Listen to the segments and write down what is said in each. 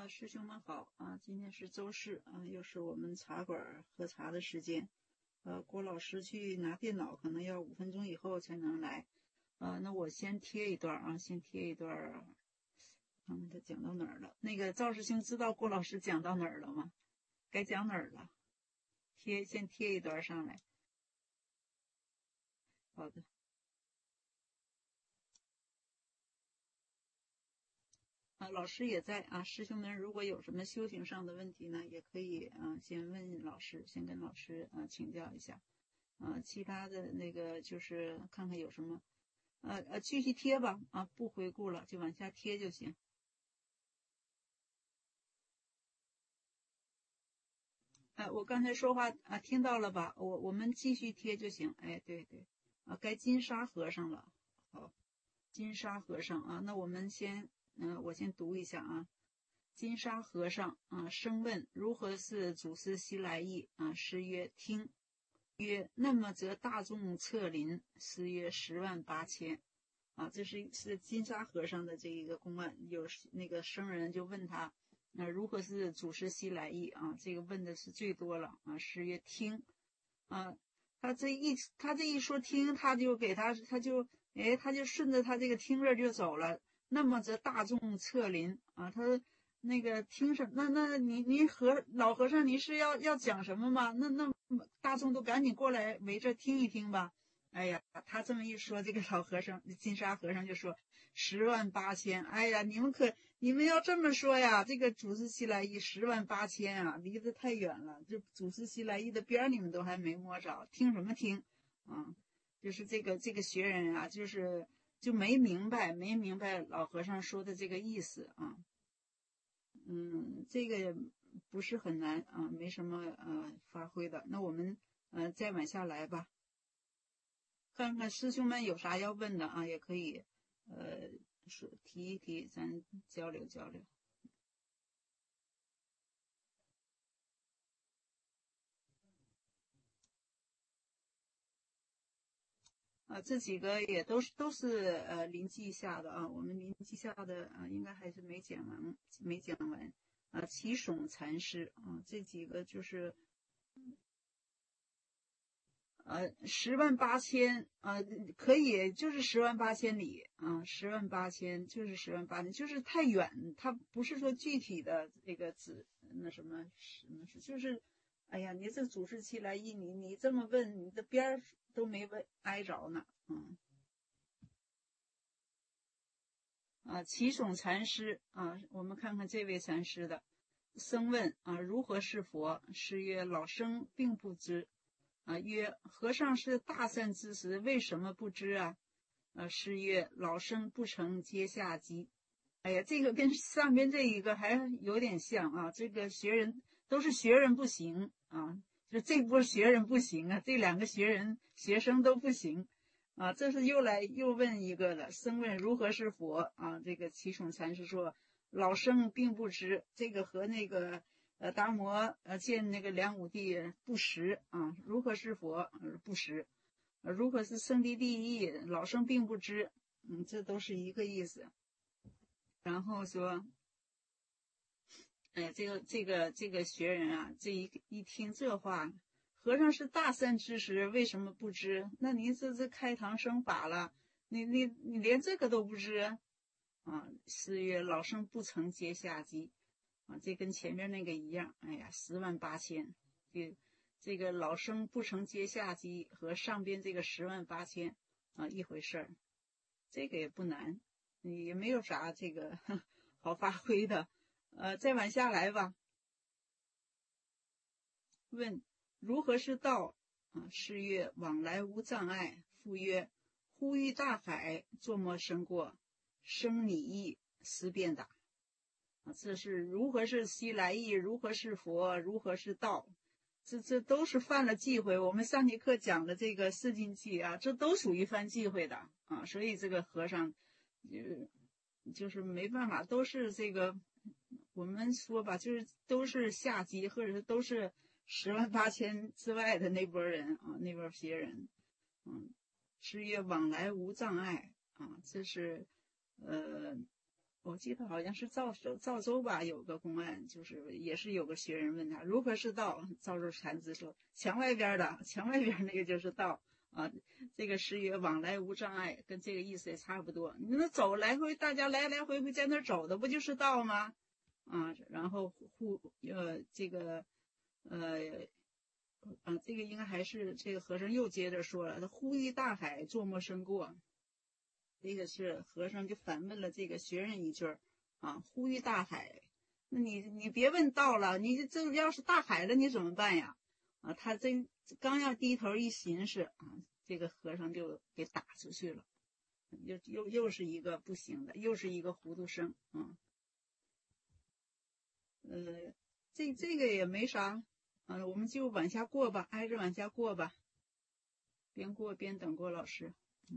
师兄们好啊！今天是周四啊，又是我们茶馆喝茶的时间。郭老师去拿电脑，可能要5分钟以后才能来。那我先贴一段啊，先贴一段。看看他讲到哪儿了？那个赵师兄知道郭老师讲到哪儿了吗？该讲哪儿了？先贴一段上来。好的。老师也在啊，师兄们如果有什么修行上的问题呢，也可以先问老师，先跟老师请教一下。其他的那个就是看看有什么，继续贴吧啊，不回顾了，就往下贴就行。我刚才说话听到了吧？我们继续贴就行。哎，对对，该金沙和尚了。好，金沙和尚啊，那我们先我先读一下啊。金沙和尚生问如何是祖师西来意师曰听。曰那么则大众策临。师曰108000。这是金沙和尚的这一个公案。有那个僧人就问他如何是祖师西来意这个问的是最多了师曰听。他这一说听，他就顺着他这个听着就走了。那么则大众策临他那个听什么？那您老和尚，您是要讲什么吗？那大众都赶紧过来围着听一听吧。哎呀，他这么一说，这个老和尚金沙和尚就说108000。哎呀，你们要这么说呀，这个祖师西来意108000啊，离得太远了。就祖师西来意的边你们都还没摸着，听什么听就是这个学人就没明白老和尚说的这个意思这个不是很难没什么发挥的。那我们再往下来吧，看看师兄们有啥要问的也可以提一提，咱交流交流。这几个也都是临记下的我们临记下的应该还是没讲完齐耸禅师这几个就是108000可以就是108000里108000就是108000，就是太远，它不是说具体的这个指那什么就是哎呀，你这祖师西来意，你这么问，你的边都没挨着呢齐耸禅师我们看看这位禅师的僧问如何是佛？师曰老僧并不知曰和尚是大善之时，为什么不知师曰老僧不成阶下机。哎呀，这个跟上边这一个还有点像这个学人都是学人不行就这波学人不行这两个学生都不行这是又问一个了。僧问如何是佛这个齐耸禅师说老僧并不知。这个和那个达摩见那个梁武帝不识如何是佛不识如何是圣地第一老僧并不知这都是一个意思。然后说这个学人这一听这话，和尚是大善之时为什么不知？那您这开堂生法了，你连这个都不知师曰老僧不成阶下机这跟前面那个一样。哎呀，108000这个老僧不成阶下机和上边这个108000一回事儿。这个也不难，也没有啥这个好发挥的。再往下来吧。问如何是道师曰往来无障碍。复曰呼吁大海，作莫生过，生你意思便打这是如何是西来意，如何是佛，如何是道，这都是犯了忌讳。我们上节课讲的这个四禁忌这都属于犯忌讳的所以这个和尚就是没办法，都是这个我们说吧，就是都是下机，或者是都是108000之外的那波人那波邪人师曰往来无障碍这是我记得好像是赵州吧，有个公案，就是也是有个学人问他如何是道，赵州禅师说墙外边那个就是道啊。这个诗曰往来无障碍，跟这个意思也差不多。你那走来回，大家来来回回在那走的，不就是道吗？啊，然后这个这个应该还是这个和尚又接着说了，他呼吁大海，作莫深过。这个是和尚就反问了这个学人一句啊，呼吁大海，那你别问道了，你这要是大海了，你怎么办呀？啊，他这刚要低头一寻思啊，这个和尚就给打出去了，又是一个不行的，又是一个糊涂生啊。这个也没啥啊，我们就往下过吧，挨着往下过吧，边过边等郭老师。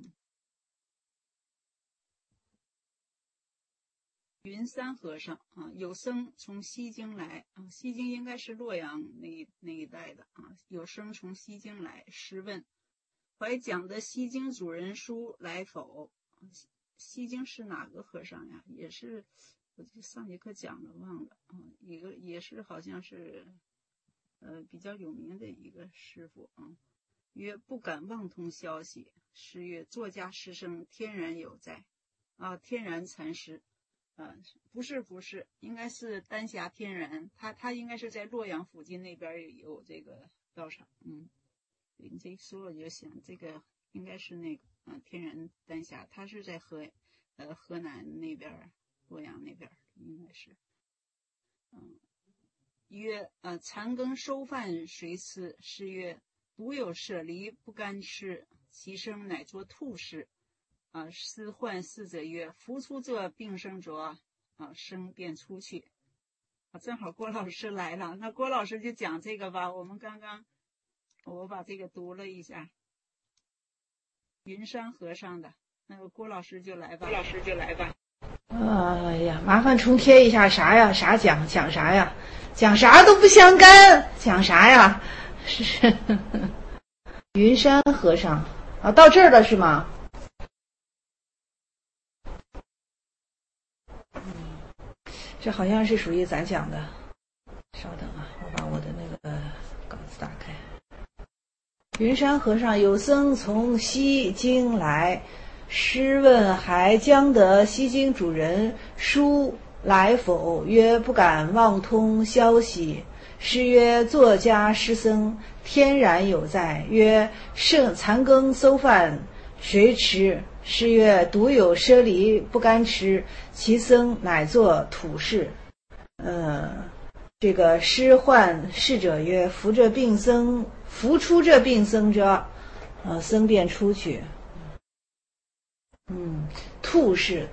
云山和尚啊，有僧从西京来啊，西京应该是洛阳那一带的啊。有僧从西京来，试问：怀讲的西京主人书来否？西京是哪个和尚呀？也是我上节课讲了忘了啊，一个也是好像是比较有名的一个师傅啊。曰不敢妄通消息，是曰作家师生天然有在啊，天然禅师。不是，应该是丹霞天然，他应该是在洛阳附近那边有这个道场。你这一说我就想，这个应该是那个天然丹霞，他是在河南那边，洛阳那边应该是。曰残羹收饭谁吃？是曰独有舍离不甘吃，其生乃作兔事。师唤侍者曰：扶出这病生浊。生便出去。正好郭老师来了，那郭老师就讲这个吧。我们刚刚我把这个读了一下，云山和尚的，那个郭老师就来吧。 哎呀，麻烦重贴一下啥呀？啥讲啥呀？讲啥都不相干，讲啥呀？是云山和尚啊，到这儿了是吗？这好像是属于咱讲的。稍等啊，我把我的那个稿子打开。云山和尚有僧从西京来，师问还将得西京主人书来否？曰不敢妄通消息。师曰作家师僧天然有在。曰剩残羹馊饭谁吃？师曰独有舍离不甘吃，其僧乃作土事。这个师唤侍者曰：扶出这病僧者，僧便出去。兔事，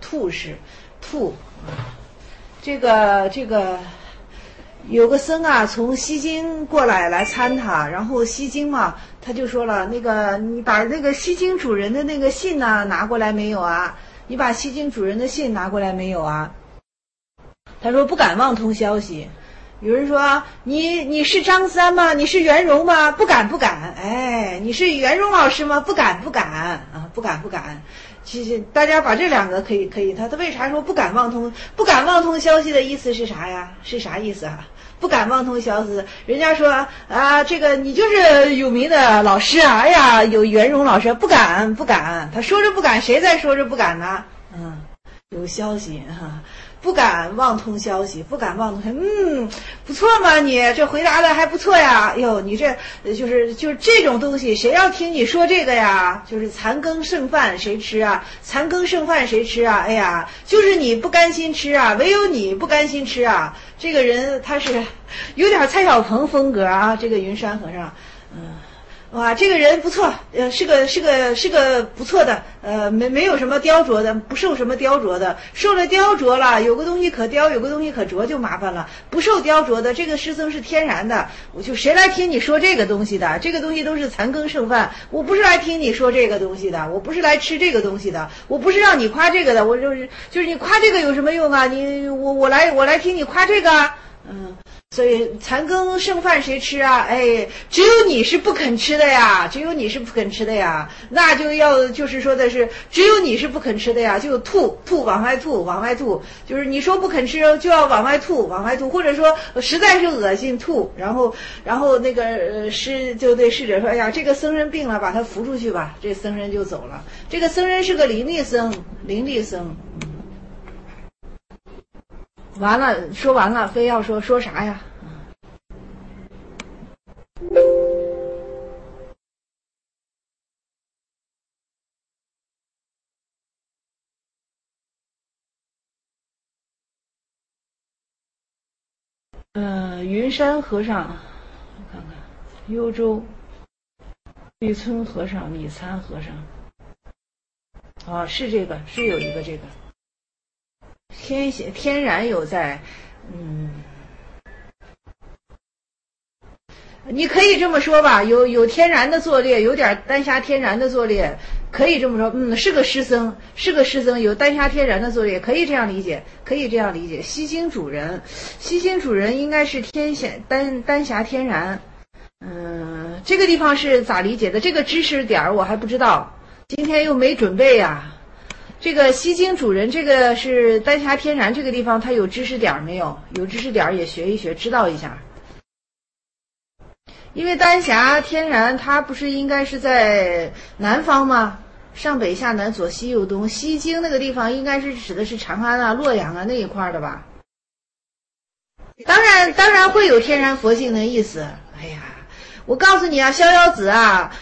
这个有个僧啊，从西京过来参他，然后西京嘛，他就说了，那个你把那个西京主人的那个信呢拿过来没有啊？你把西京主人的信拿过来没有啊？他说不敢妄通消息。有人说你是张三吗？你是袁荣吗？不敢。哎，你是袁荣老师吗？不敢啊，不敢。其实大家把这两个可以，他为啥说不敢妄通消息的意思是啥呀？是啥意思啊？不敢妄通消息，人家说啊，这个你就是有名的老师啊，哎呀，有袁荣老师，不敢。他说着不敢，谁在说着不敢呢？有消息哈。不敢妄通消息，不错嘛，你这回答的还不错呀。哟，你这就是这种东西，谁要听你说这个呀？就是残羹剩饭谁吃啊？哎呀，就是你不甘心吃啊，唯有你不甘心吃啊。这个人他是有点蔡小鹏风格啊，这个云山和尚，哇，这个人不错，是个不错的，没有什么雕琢的，不受什么雕琢的，受了雕琢了，有个东西可雕，有个东西可琢就麻烦了。不受雕琢的，这个师僧是天然的，我就谁来听你说这个东西的？这个东西都是残羹剩饭，我不是来听你说这个东西的，我不是来吃这个东西的，我不是让你夸这个的，我就是你夸这个有什么用啊？我来听你夸这个。 所以残羹剩饭谁吃啊？哎，只有你是不肯吃的呀，只有你是不肯吃的呀，那就要就是说的是，只有你是不肯吃的呀，就吐往外吐，往外吐，就是你说不肯吃就要往外吐，往外吐，或者说实在是恶心吐，然后那个就对侍者说，哎呀，这个僧人病了，把他扶出去吧，这僧人就走了。这个僧人是个灵力僧。完了，说完了，非要说啥呀？云山和尚，我看看，幽州玉村和尚、米参和尚，啊，是这个，是有一个这个。天然有在，你可以这么说吧，有天然的作劣，有点丹霞天然的作劣，可以这么说，是个师僧，有丹霞天然的作劣，可以这样理解。西经主人应该是丹霞天然，这个地方是咋理解的？这个知识点我还不知道，今天又没准备呀。这个西经主人，这个是丹霞天然这个地方，它有知识点没有？有知识点也学一学，知道一下。因为丹霞天然它不是应该是在南方吗？上北下南左西右东，西经那个地方应该是指的是长安啊、洛阳啊那一块的吧？当然会有天然佛性的意思。哎呀，我告诉你啊，逍遥子啊。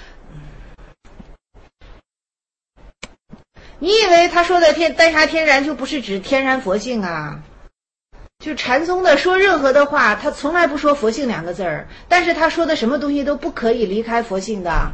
你以为他说的丹霞天然就不是指天然佛性啊？就禅宗的说任何的话，他从来不说佛性两个字儿，但是他说的什么东西都不可以离开佛性的。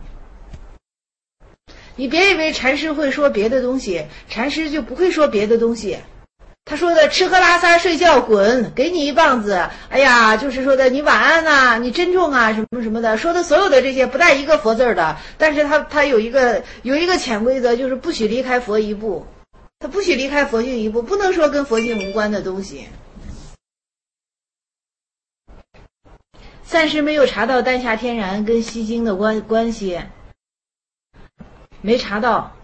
你别以为禅师会说别的东西，禅师就不会说别的东西。他说的吃喝拉撒睡觉滚，给你一棒子，哎呀，就是说的你晚安啊，你珍重啊，什么什么的，说的所有的这些不带一个佛字的。但是他有一个潜规则，就是不许离开佛一步，他不许离开佛性一步，不能说跟佛性无关的东西。暂时没有查到丹霞天然跟西经的关系，没查到。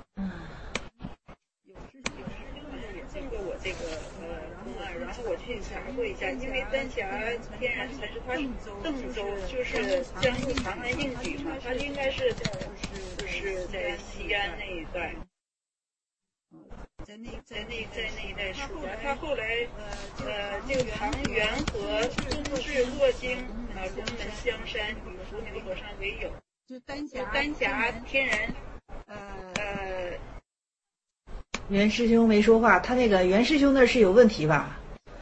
一下，因为丹霞天然才是他邓州，就是江苏长安应举嘛，他应该是就是在西安那一带，在那一带出家。他后来这个唐元和宗室洛京龙门香山与伏牛和尚为友，就丹霞天然袁师兄没说话，他那个袁师兄那是有问题吧？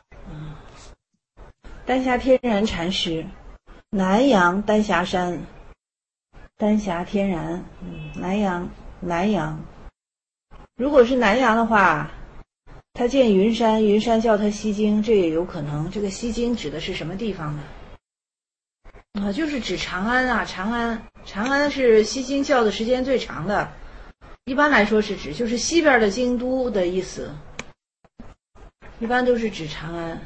丹霞天然禅师，南阳丹霞山，丹霞天然，南阳。如果是南阳的话，他见云山，云山叫他西经，这也有可能。这个西经指的是什么地方呢？就是指长安啊，长安是西经叫的时间最长的，一般来说是指就是西边的京都的意思，一般都是指长安。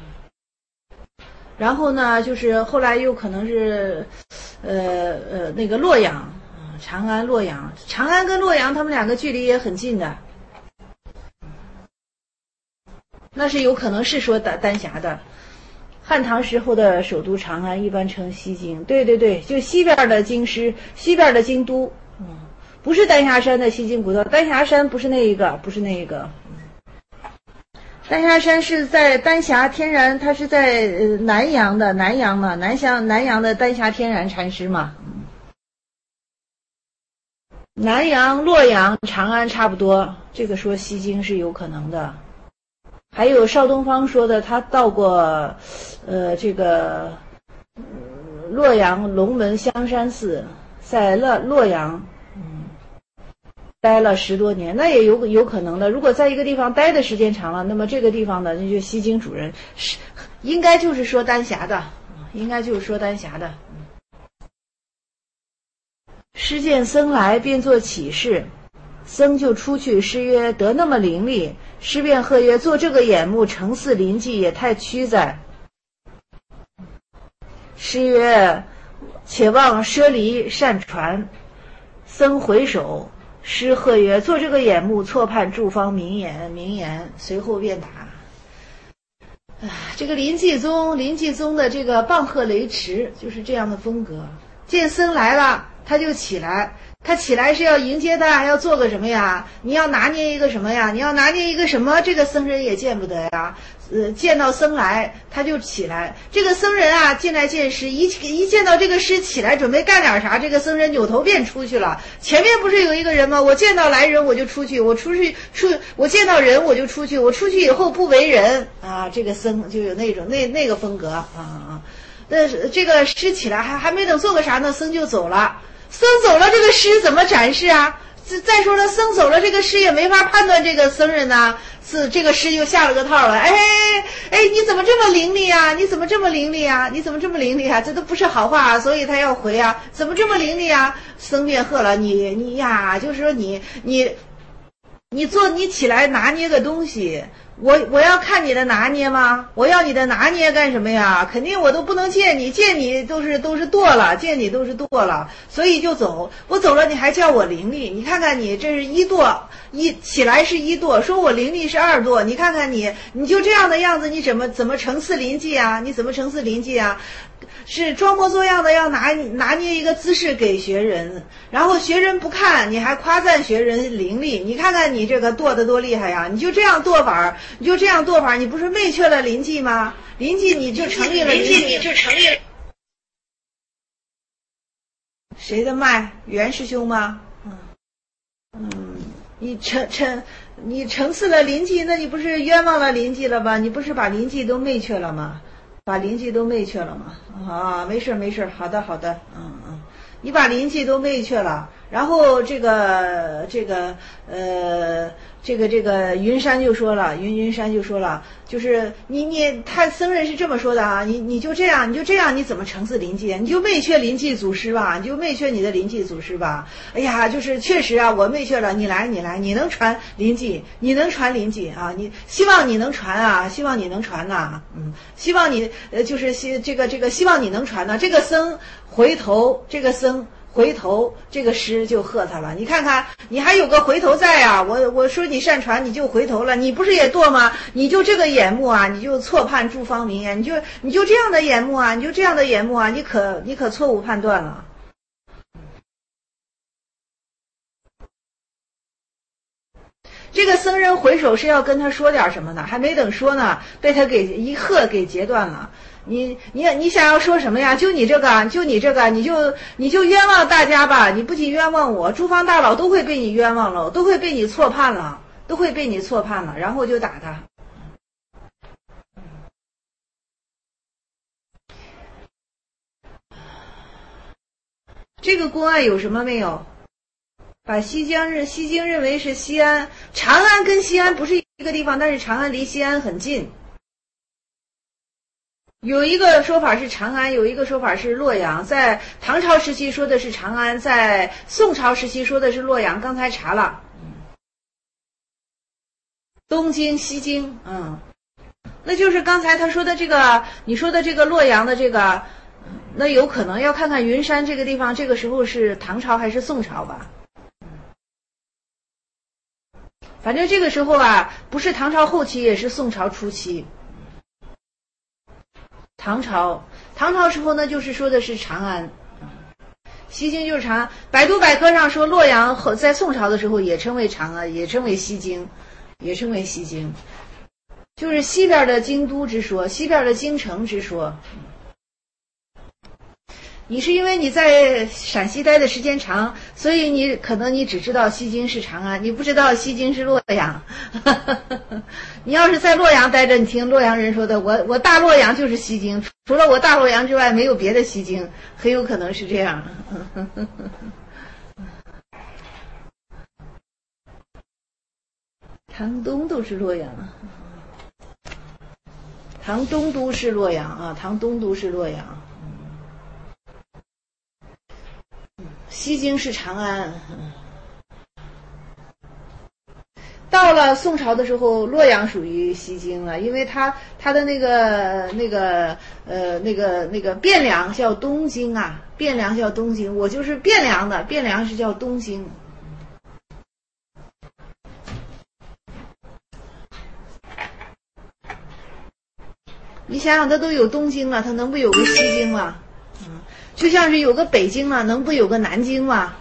然后呢，就是后来又可能是，那个洛阳，长安、洛阳，长安跟洛阳他们两个距离也很近的，那是有可能是说丹霞的。汉唐时候的首都长安一般称西京，对，就西边的京师，西边的京都，不是丹霞山的西京古道，丹霞山不是那一个。丹霞山是在丹霞天然，它是在南阳的丹霞天然禅师嘛。南阳、洛阳、长安差不多，这个说西经是有可能的。还有邵东方说的，他到过这个洛阳龙门香山寺，在洛阳待了10多年，那也有可能的。如果在一个地方待的时间长了，那么这个地方的那就西经主人是应该就是说丹霞的，师见僧来，便作启示，僧就出去，师曰：得那么伶俐。师便喝曰：做这个眼目，诚似临济，也太屈哉。 诗曰：且望舍离善传。僧回首，诗贺曰：做这个眼目，错判诸方名言。随后便答。这个临济宗的这个棒喝雷池就是这样的风格。见僧来了，他就起来，他起来是要迎接他，要做个什么呀？你要拿捏一个什么呀？你要拿捏一个什么？这个僧人也见不得呀。见到僧来，他就起来。这个僧人啊，进来见师，一见到这个师起来，准备干点啥，这个僧人扭头便出去了。前面不是有一个人吗？我见到来人我就出去，我见到人我就出去，我出去以后不为人啊。这个僧就有那种那个风格啊。那这个师起来还没等做个啥呢，僧就走了。僧走了，这个师怎么展示啊？再说了，僧走了，这个师也没法判断这个僧人呢。这个师就下了个套了。哎，你怎么这么伶俐啊？你怎么这么伶俐啊？你怎么这么伶俐啊？这都不是好话啊，所以他要回啊。怎么这么伶俐啊？僧便喝了，你呀，就是说你起来拿捏个东西。我要看你的拿捏吗？我要你的拿捏干什么呀？肯定我都不能见你都是剁了，见你都是剁了，所以就走。我走了，你还叫我伶俐？你看看你这是一剁，起来是一剁，说我伶俐是二剁。你看看你就这样的样子，你怎么成次临济啊？你怎么成次临济啊？是装模作样的要拿捏一个姿势给学人，然后学人不看，你还夸赞学人伶俐。你看看你这个剁得多厉害呀！你就这样剁法，你不是媚却了临济吗？临济你就成立了临济。谁的麦？袁师兄吗？你成次了临济，那你不是冤枉了临济了吧？你不是把临济都媚却了吗？啊，没事，好的，你把临济都媚却了，然后这个云山就说了，就是他僧人是这么说的啊，你就这样，你怎么成次临济？你就媚却临济祖师吧，你就媚却你的临济祖师吧。哎呀，就是确实啊，我媚却了，你来，你能传临济，啊，希望你能传呐，希望你希望你能传呐。这个僧回头，这个师就喝他了。你看看，你还有个回头在啊！我说你善传，你就回头了，你不是也堕吗？你就这个眼目啊，你就错判诸方名言，你就这样的眼目啊，你可错误判断了。这个僧人回首是要跟他说点什么呢？还没等说呢，被他给一喝给截断了。你想要说什么呀？就你这个，你就冤枉大家吧！你不仅冤枉我，诸方大佬都会被你冤枉了，都会被你错判了，然后就打他。这个公案有什么没有？把西京认为是西安，长安跟西安不是一个地方，但是长安离西安很近。有一个说法是长安，有一个说法是洛阳。在唐朝时期说的是长安，在宋朝时期说的是洛阳。刚才查了，东京、西京，那就是刚才他说的这个，你说的这个洛阳的这个，那有可能要看看云山这个地方，这个时候是唐朝还是宋朝吧？反正这个时候啊，不是唐朝后期，也是宋朝初期。唐朝时候呢，就是说的是长安，西京就是长安。百度百科上说洛阳在宋朝的时候也称为长安，也称为西京，就是西边的京都之说，西边的京城之说。你是因为你在陕西待的时间长，所以你只知道西京是长安，你不知道西京是洛阳。你要是在洛阳待着，你听洛阳人说的，我大洛阳就是西京，除了我大洛阳之外没有别的西京，很有可能是这样。唐东都是洛阳，唐东都是洛阳。西京是长安。 到了宋朝的时候，洛阳属于西京了，因为它的那个汴梁叫东京啊，汴梁叫东京，我就是汴梁的，汴梁是叫东京。你想想，它都有东京了，它能不有个西京吗？就像是有个北京了，能不有个南京吗？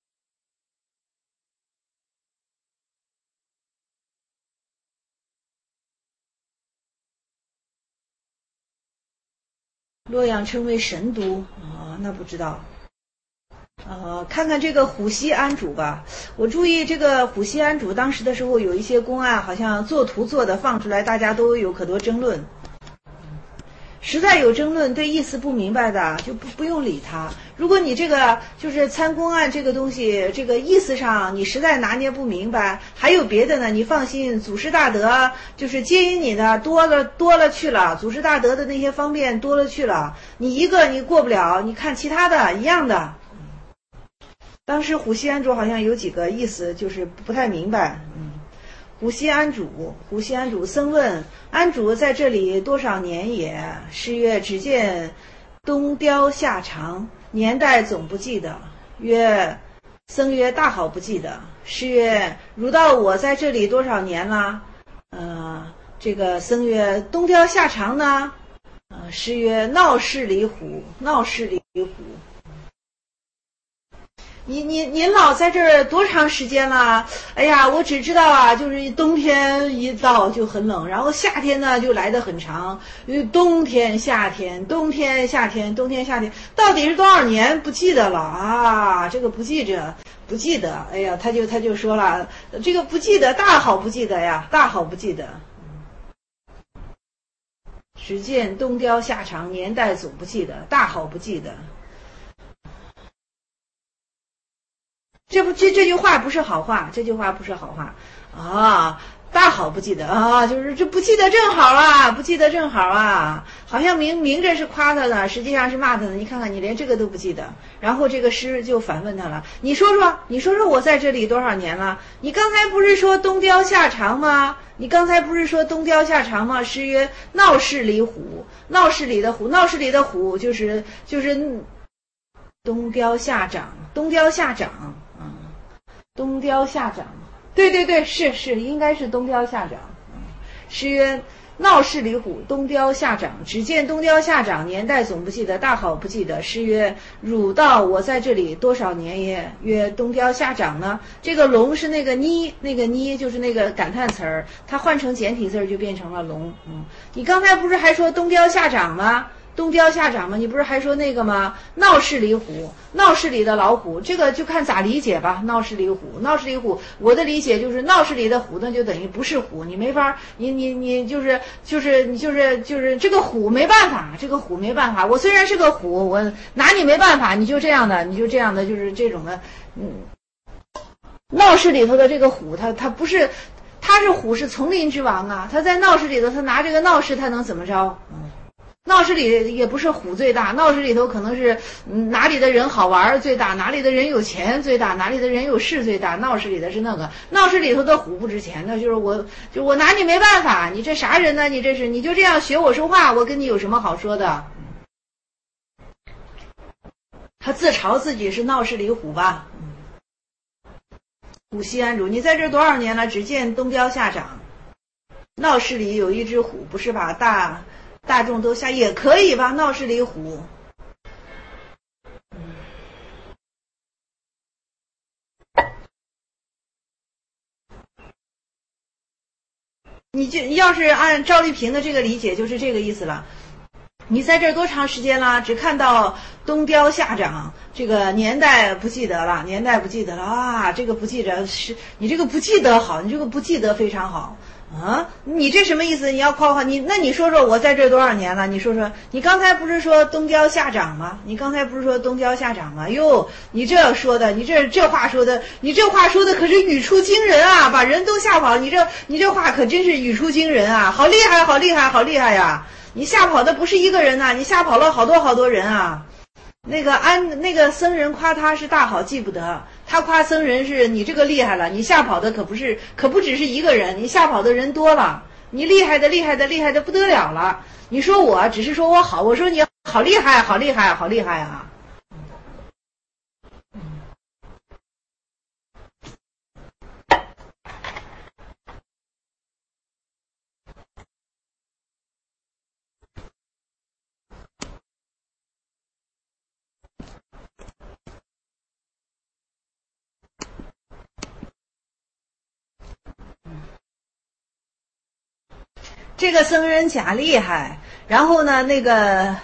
洛阳称为神都啊，那不知道。看看这个虎溪安主吧。我注意这个虎溪安主当时的时候有一些公案，好像作图做的放出来，大家都有可多争论。实在有争论，对意思不明白的就不用理他。如果你这个就是参公案这个东西，这个意思上你实在拿捏不明白，还有别的呢，你放心，祖师大德就是接引你的多了去了，祖师大德的那些方便多了去了，你一个你过不了，你看其他的一样的。当时虎溪安主好像有几个意思就是不太明白。虎溪安主僧问：安主在这里多少年也？诗曰：只见东雕夏长，年代总不记得。僧曰：大好不记得。诗曰：汝道我在这里多少年了？这个僧曰：东雕夏长呢？诗曰：闹市里虎。您老在这儿多长时间了？哎呀，我只知道啊，就是冬天一到就很冷，然后夏天呢就来得很长，冬天夏天，到底是多少年不记得了啊？这个不记得。哎呀，他就说了，这个不记得，大好不记得呀，大好不记得。只见东雕夏长，年代总不记得，大好不记得。这句话不是好话，啊！大好不记得啊，就是这不记得正好啊，好像明着是夸他的，实际上是骂他的。你看看，你连这个都不记得。然后这个诗就反问他了：你说说我在这里多少年了？你刚才不是说东雕夏长吗？诗曰：闹市里虎，闹市里的虎就是东雕夏长。对，是应该是东雕夏长。诗曰：闹市里虎，东雕夏长。只见东雕夏长，年代总不记得，大好不记得。诗曰：汝道我在这里多少年也？曰：东雕夏长呢？这个龙是那个妮就是那个感叹词儿，它换成简体字就变成了龙。你刚才不是还说东雕夏长吗？你不是还说那个吗？闹市里虎，闹市里的老虎，这个就看咋理解吧。闹市里虎，我的理解就是闹市里的虎，那就等于不是虎，你没法，你就是这个虎没办法。我虽然是个虎，我拿你没办法，你就这样的，就是这种的。闹市里头的这个虎，它不是，它是虎，是丛林之王啊，他在闹市里头，他拿这个闹市，他能怎么着？闹市里也不是虎最大，闹市里头可能是哪里的人好玩最大，哪里的人有钱最大，哪里的人有势最大，闹市里的是那个，闹市里头的虎不值钱，那就是我拿你没办法，你这啥人呢？你就这样学我说话，我跟你有什么好说的？他自嘲自己是闹市里虎吧。虎溪安主，你在这多少年了？只见东雕夏长，闹市里有一只虎，不是吧？大众都下也可以吧？闹市里虎，你就要是按赵丽萍的这个理解，就是这个意思了。你在这儿多长时间了？只看到东雕夏长，这个年代不记得了啊！这个不记得是你这个不记得好，你这个不记得非常好。你这什么意思？你要夸夸你？那你说说我在这多少年了？你说说，你刚才不是说东雕夏长吗？哟，你这说的，你这话说的，你这话说的可是语出惊人啊，把人都吓跑。你这话可真是语出惊人啊，好厉害呀！你吓跑的不是一个人呐，你吓跑了好多人啊。那个僧人夸他是大好记不得， 他夸僧人是你这个厉害了，你吓跑的可不只是一个人，你吓跑的人多了，你厉害的不得了了。你说我只是说我好，我说你好厉害，好厉害，好厉害啊！这个僧人假厉害，然后呢，那个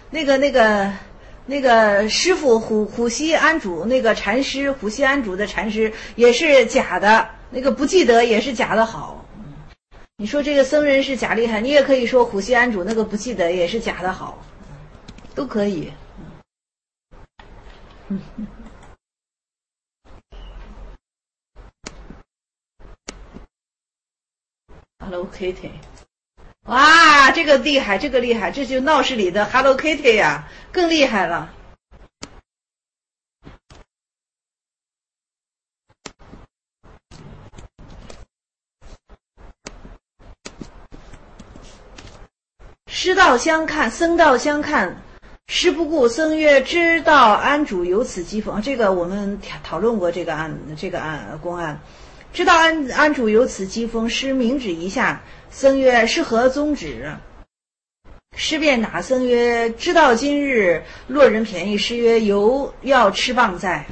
师傅虎溪安主那个禅师，虎溪安主的禅师也是假的，那个不记得也是假的好。你说这个僧人是假厉害，你也可以说虎溪安主那个不记得也是假的好，都可以。Hello Kitty。哇，这个厉害，这个厉害，这就闹市里的 Hello Kitty 呀，更厉害了。师道相看，僧道相看。师不顾，僧曰：“知道安主有此讥讽。”这个我们讨论过这个公案。知道安主有此讥讽，师明指一下。僧曰：“是何宗旨？”师便答僧曰：“知道今日落人便宜。”师曰：“犹要吃棒在。”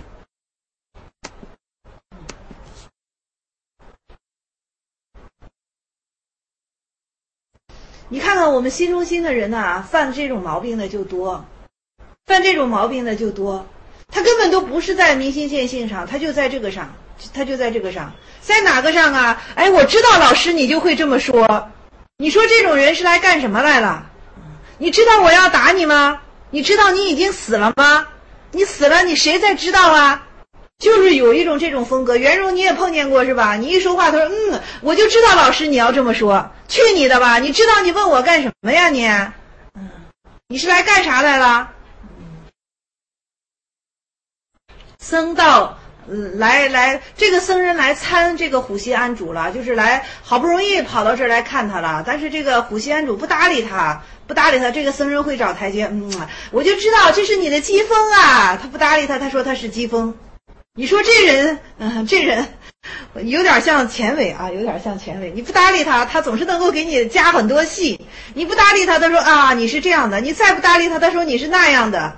你看看我们心中心的人呐，犯这种毛病的就多，他根本都不是在明心见性上，他就在这个上，在哪个上啊？哎，我知道老师你就会这么说，你说这种人是来干什么来了？你知道我要打你吗？你知道你已经死了吗？你死了，你谁在知道啊？就是有一种这种风格。袁荣你也碰见过是吧？你一说话他说我就知道老师你要这么说，去你的吧！你知道你问我干什么呀你？你是来干啥来了？僧道来，这个僧人来参这个虎溪安主了，就是来好不容易跑到这儿来看他了，但是这个虎溪安主不搭理他，这个僧人会找台阶。我就知道这是你的机锋啊！他不搭理他，他说他是机锋。你说这人有点像钱伟啊，有点像钱伟。你不搭理他，他总是能够给你加很多戏。你不搭理他，他说啊你是这样的；你再不搭理他，他说你是那样的。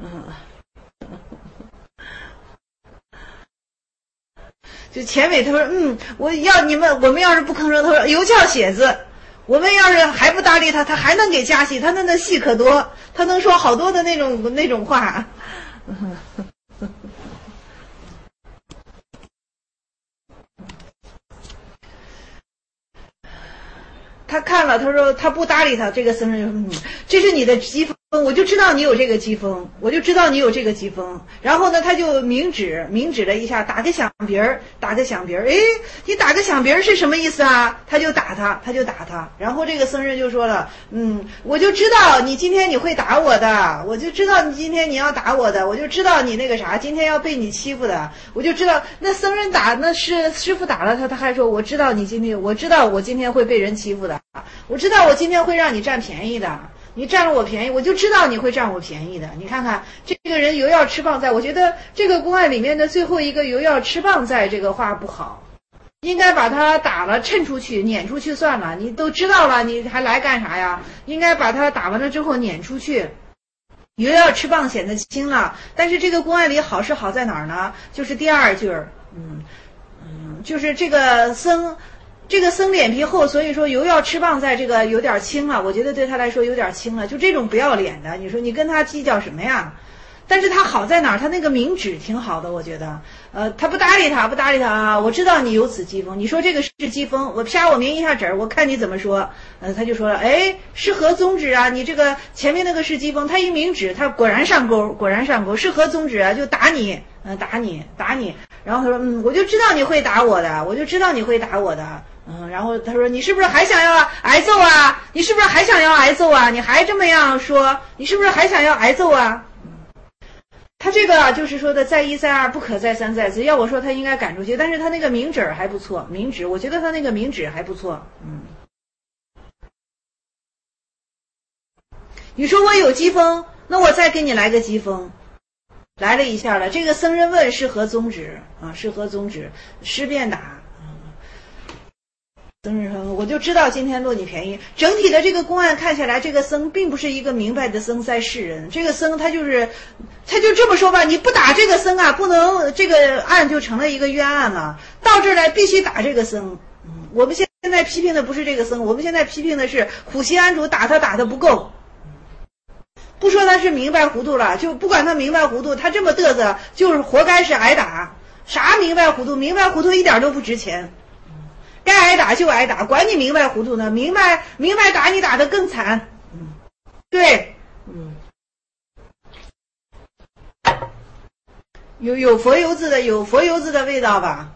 就钱伟他说我们要是不吭声，他说有叫写字。我们要是还不搭理他，他还能给加戏，他那戏可多，他能说好多的那种话。他看了，他说他不搭理他，这个僧人就这是你的机锋，我就知道你有这个机锋，然后呢，他就明指了一下，打个响鼻儿。哎，你打个响鼻儿是什么意思啊？他就打他。然后这个僧人就说了，我就知道你今天你会打我的，我就知道你今天你要打我的，我就知道你那个啥，今天要被你欺负的，我就知道。那僧人那师傅打了他，他还说我知道我今天会被人欺负的。我知道我今天会让你占便宜的，你占了我便宜，我就知道你会占我便宜的。你看看这个人犹要吃棒在，我觉得这个公案里面的最后一个犹要吃棒在这个话不好，应该把他打了抻出去撵出去算了，你都知道了你还来干啥呀？应该把他打完了之后撵出去。犹要吃棒显得轻了，但是这个公案里好是好在哪儿呢？就是第二句就是这个僧脸皮厚，所以说犹要吃棒在，这个有点轻了，我觉得对他来说有点轻了。就这种不要脸的，你说你跟他计较什么呀？但是他好在哪儿？他那个明指挺好的，我觉得。他不搭理他啊！我知道你有此机锋，你说这个是机锋，我明一下指儿，我看你怎么说。他就说了，哎，是何宗旨啊？你这个前面那个是机锋，他一明指，他果然上钩，是何宗旨啊？就打你，打你。然后他说，我就知道你会打我的，然后他说，你是不是还想要挨揍啊？你还这么样说？你是不是还想要挨揍啊？ 他这个就是说的再一再二不可再三再四，要我说他应该赶出去，但是他那个明指还不错，明指我觉得他那个明指还不错。你说我有机锋，那我再给你来个机锋，来了一下了。这个僧人问是何宗旨啊？是何宗旨？师便答。僧人说，我就知道今天落你便宜。整体的这个公案看下来，这个僧并不是一个明白的僧在世人。这个僧他就这么说吧，你不打这个僧啊，不能这个案就成了一个冤案了。到这儿来必须打这个僧。我们现在批评的不是这个僧，我们现在批评的是苦西安主打他不够。不说他是明白糊涂了，就不管他明白糊涂，他这么嘚瑟，就是活该是挨打。啥明白糊涂？明白糊涂一点都不值钱。该挨打就挨打，管你明白糊涂呢。明白打你打得更惨。对，有佛油子的味道吧？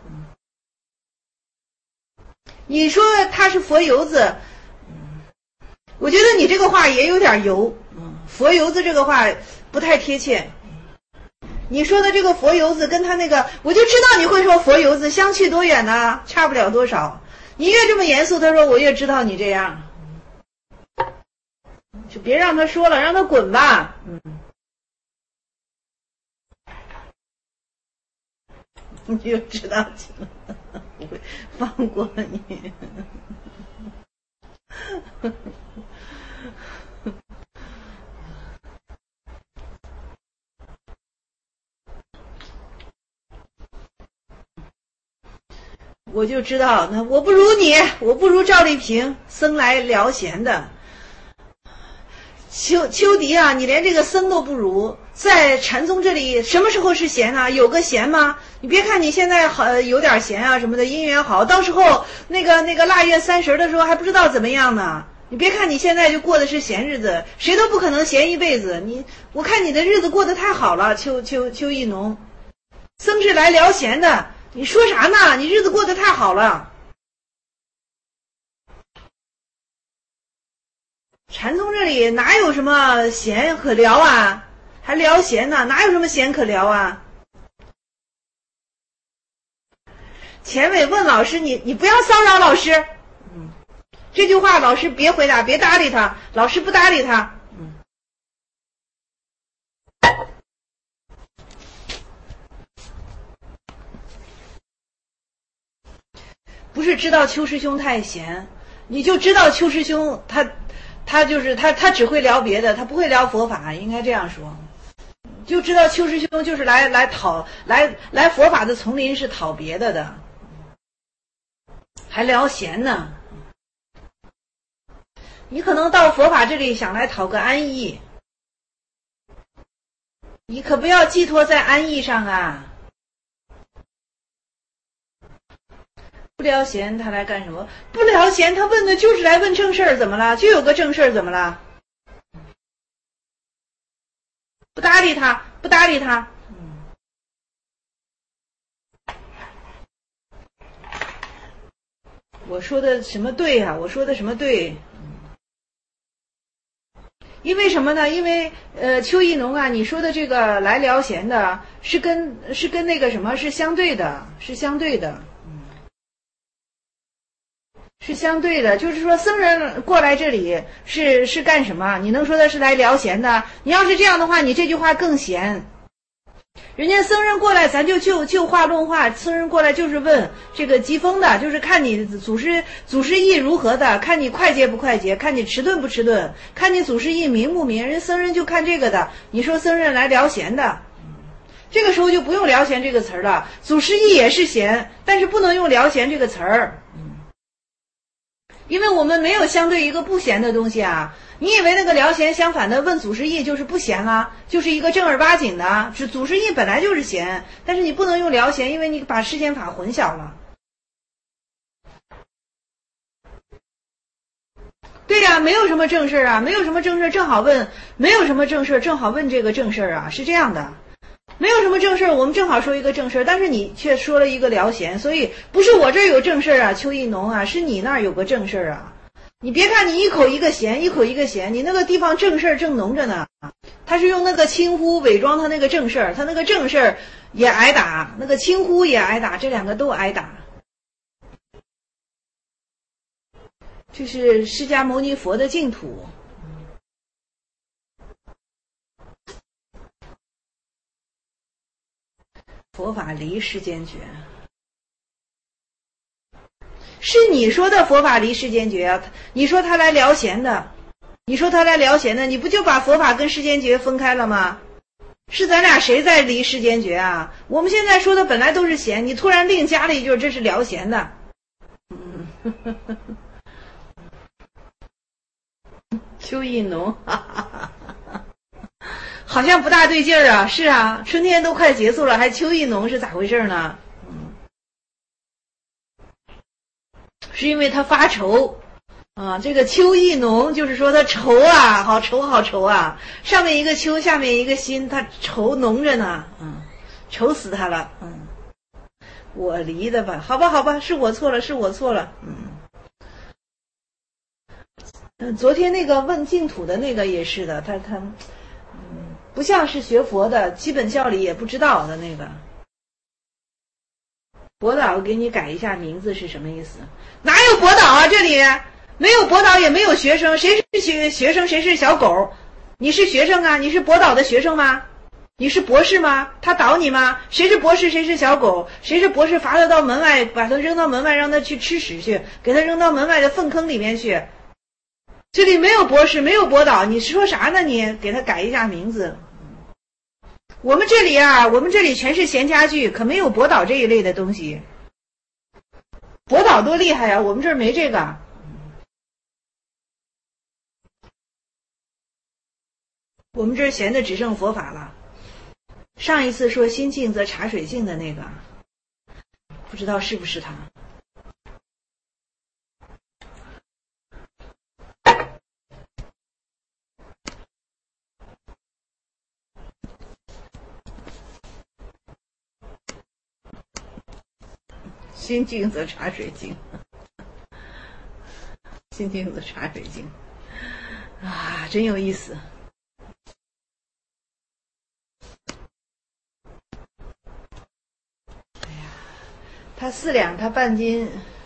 你说他是佛油子，我觉得你这个话也有点油。佛油子这个话不太贴切。你说的这个佛油子跟他那个，我就知道你会说佛油子，相去多远呢？差不了多少。你越这么严肃，他说我越知道你这样，就别让他说了，让他滚吧。你就知道不会放过你。我就知道，那我不如你，我不如赵丽萍，僧来聊闲的。秋迪啊，你连这个僧都不如，在禅宗这里什么时候是闲啊？有个闲吗？你别看你现在有点闲啊什么的，姻缘好，到时候那个腊月30的时候还不知道怎么样呢。你别看你现在就过的是闲日子，谁都不可能闲一辈子。我看你的日子过得太好了，邱义农，僧是来聊闲的。你说啥呢？你日子过得太好了。禅宗这里哪有什么闲可聊啊？还聊闲呢？哪有什么闲可聊啊？钱伟问老师，你不要骚扰老师。这句话老师别回答，别搭理他。老师不搭理他。不是知道邱师兄太闲，你就知道邱师兄他就是他只会聊别的，他不会聊佛法，应该这样说。就知道邱师兄就是来佛法的丛林是讨别的，还聊闲呢。你可能到佛法这里想来讨个安逸，你可不要寄托在安逸上啊。不聊闲他来干什么？不聊闲他问的就是来问正事儿，怎么了？就有个正事儿，怎么了？不搭理他，不搭理他。我说的什么对啊？我说的什么对？因为什么呢？因为邱义农啊，你说的这个来聊闲的是跟那个什么是相对的，是相对的。是相对的，就是说僧人过来这里是干什么？你能说他是来聊闲的？你要是这样的话，你这句话更闲。人家僧人过来，咱就话论话，僧人过来就是问这个疾风的，就是看你祖师意如何的，看你快捷不快捷，看你迟钝不迟钝，看你祖师意明不明。人僧人就看这个的。你说僧人来聊闲的，这个时候就不用聊闲这个词儿了。祖师意也是闲，但是不能用聊闲这个词儿。因为我们没有相对一个不闲的东西啊！你以为那个聊闲相反的问祖师意就是不闲了，就是一个正儿八经的，祖师意本来就是闲，但是你不能用聊闲，因为你把世间法混淆了。对呀，没有什么正事啊，没有什么正事正好问，没有什么正事正好问这个正事啊，是这样的。没有什么正事，我们正好说一个正事，但是你却说了一个聊闲，所以不是我这儿有正事啊，邱义农啊，是你那儿有个正事啊。你别看你一口一个闲，一口一个闲，你那个地方正事正浓着呢。 他是用那个轻忽伪装他那个正事儿，他那个正事儿也挨打，那个轻忽也挨打，这两个都挨打。这是释迦牟尼佛的净土。佛法离世间觉，是你说的佛法离世间觉啊？你说他来聊闲的，你不就把佛法跟世间觉分开了吗？是咱俩谁在离世间觉啊？我们现在说的本来都是闲，你突然另加了一句，这是聊闲的。秋意浓，好像不大对劲儿啊。是啊，春天都快结束了，还秋意浓，是咋回事呢？是因为他发愁啊。这个秋意浓就是说他愁啊，好愁啊。上面一个秋，下面一个心，他愁浓着呢。愁死他了。我离的吧，好吧，是我错了。昨天那个问净土的那个也是的，他不像是学佛的，基本教理也不知道的那个。博导给你改一下名字是什么意思？哪有博导啊？这里没有博导，也没有学生，谁是学生，谁是小狗？你是学生啊？你是博导的学生吗？你是博士吗？他导你吗？谁是博士，谁是小狗？谁是博士，罚他到门外，把他扔到门外，让他去吃屎去，给他扔到门外的粪坑里面去。这里没有博士，没有博导，你说啥呢？你给他改一下名字。我们这里全是闲家具，可没有博导这一类的东西。博导多厉害啊，我们这儿没这个。我们这儿闲的只剩佛法了。上一次说心静则茶水静的那个，不知道是不是他。心静则茶水静，心静则茶水静啊，真有意思。哎呀，他4两，他半斤。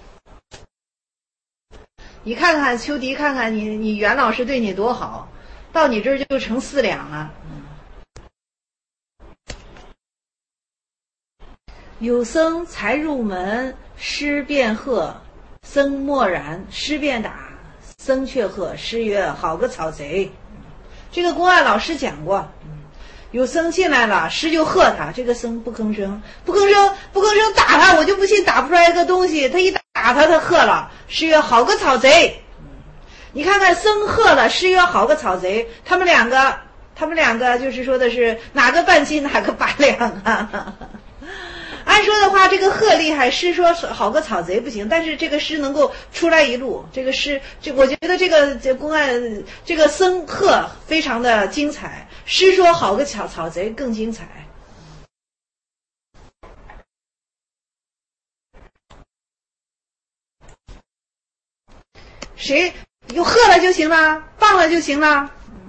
你看看秋迪，看看你袁老师对你多好，到你这儿就成4两了。有僧才入门，师便喝，僧默然，师便打，僧却喝，师曰：“好个草贼！”这个公案老师讲过，有僧进来了，师就喝他，这个僧不吭声，打他，我就不信打不出来一个东西。他一打他，他喝了，师曰：“好个草贼！”你看看僧喝了，师曰：“好个草贼！”他们两个就是说的是哪个半斤，哪个8两啊？按说的话，这个鹤厉害，师说好个草贼不行，但是这个师能够出来一路，这个师，我觉得这个公案，这个僧鹤非常的精彩，师说好个草贼更精彩。谁有鹤了就行了，棒了就行了。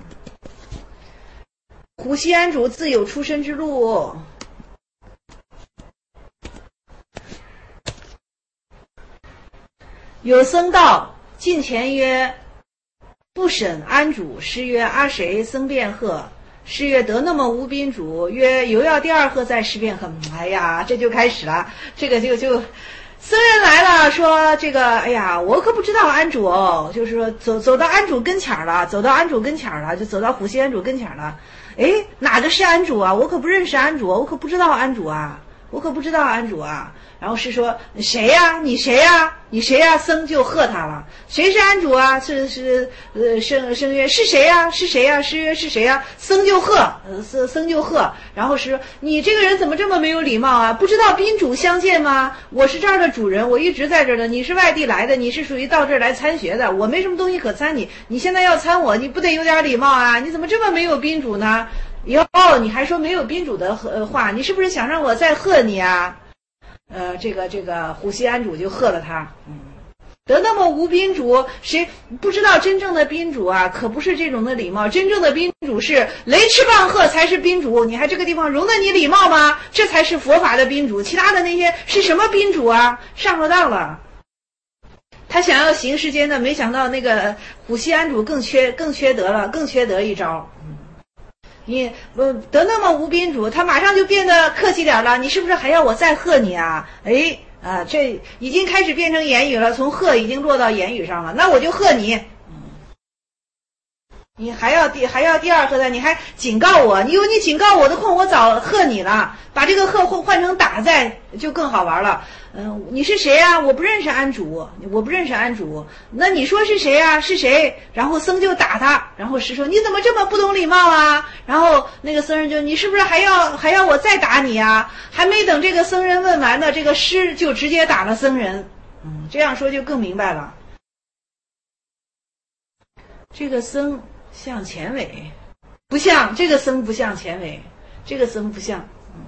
虎溪安主自有出身之路。有僧道近前曰：“不审安主。”师曰：“阿谁？”僧便喝。师曰：“得那么无宾主。”曰：“犹要第2喝，再师便喝。”哎呀，这就开始了。这个就僧人来了，说这个，哎呀，我可不知道安主哦，就是说走到安主跟前了，就走到虎溪安主跟前了。哎，哪个是安主啊？我可不认识安主，我可不知道安主啊。然后师说：“谁呀？你谁呀？你谁呀？”僧就喝他了。谁是安主啊？僧曰：“是谁呀？是谁呀？”师曰：“是谁呀？”僧就喝。然后师说：“你这个人怎么这么没有礼貌啊？不知道宾主相见吗？我是这儿的主人，我一直在这儿的。你是外地来的，你是属于到这儿来参学的，我没什么东西可参你。你现在要参我，你不得有点礼貌啊？你怎么这么没有宾主呢？哟，你还说没有宾主的话，你是不是想让我再喝你啊？”这个虎溪安主就喝了他。得那么无宾主，谁不知道真正的宾主啊？可不是这种的礼貌。真正的宾主是雷翅棒喝才是宾主，你还这个地方容得你礼貌吗？这才是佛法的宾主，其他的那些是什么宾主啊？上了当了。他想要行世间的，没想到那个虎溪庵主更缺德了，更缺德一招。你得那么无宾主，他马上就变得客气点了。你是不是还要我再喝你啊？这已经开始变成言语了，从喝已经落到言语上了。那我就喝你。你还要第二喝的，你还警告我，你有你警告我的空，我早喝你了。把这个喝换成打在就更好玩了。你是谁啊？我不认识庵主，我不认识庵主。那你说是谁啊？是谁？然后僧就打他，然后师说你怎么这么不懂礼貌啊？然后那个僧人就你是不是还要我再打你啊？还没等这个僧人问完呢，这个师就直接打了僧人。这样说就更明白了。这个僧像钱伟，不像这个僧不像钱伟，这个僧不像。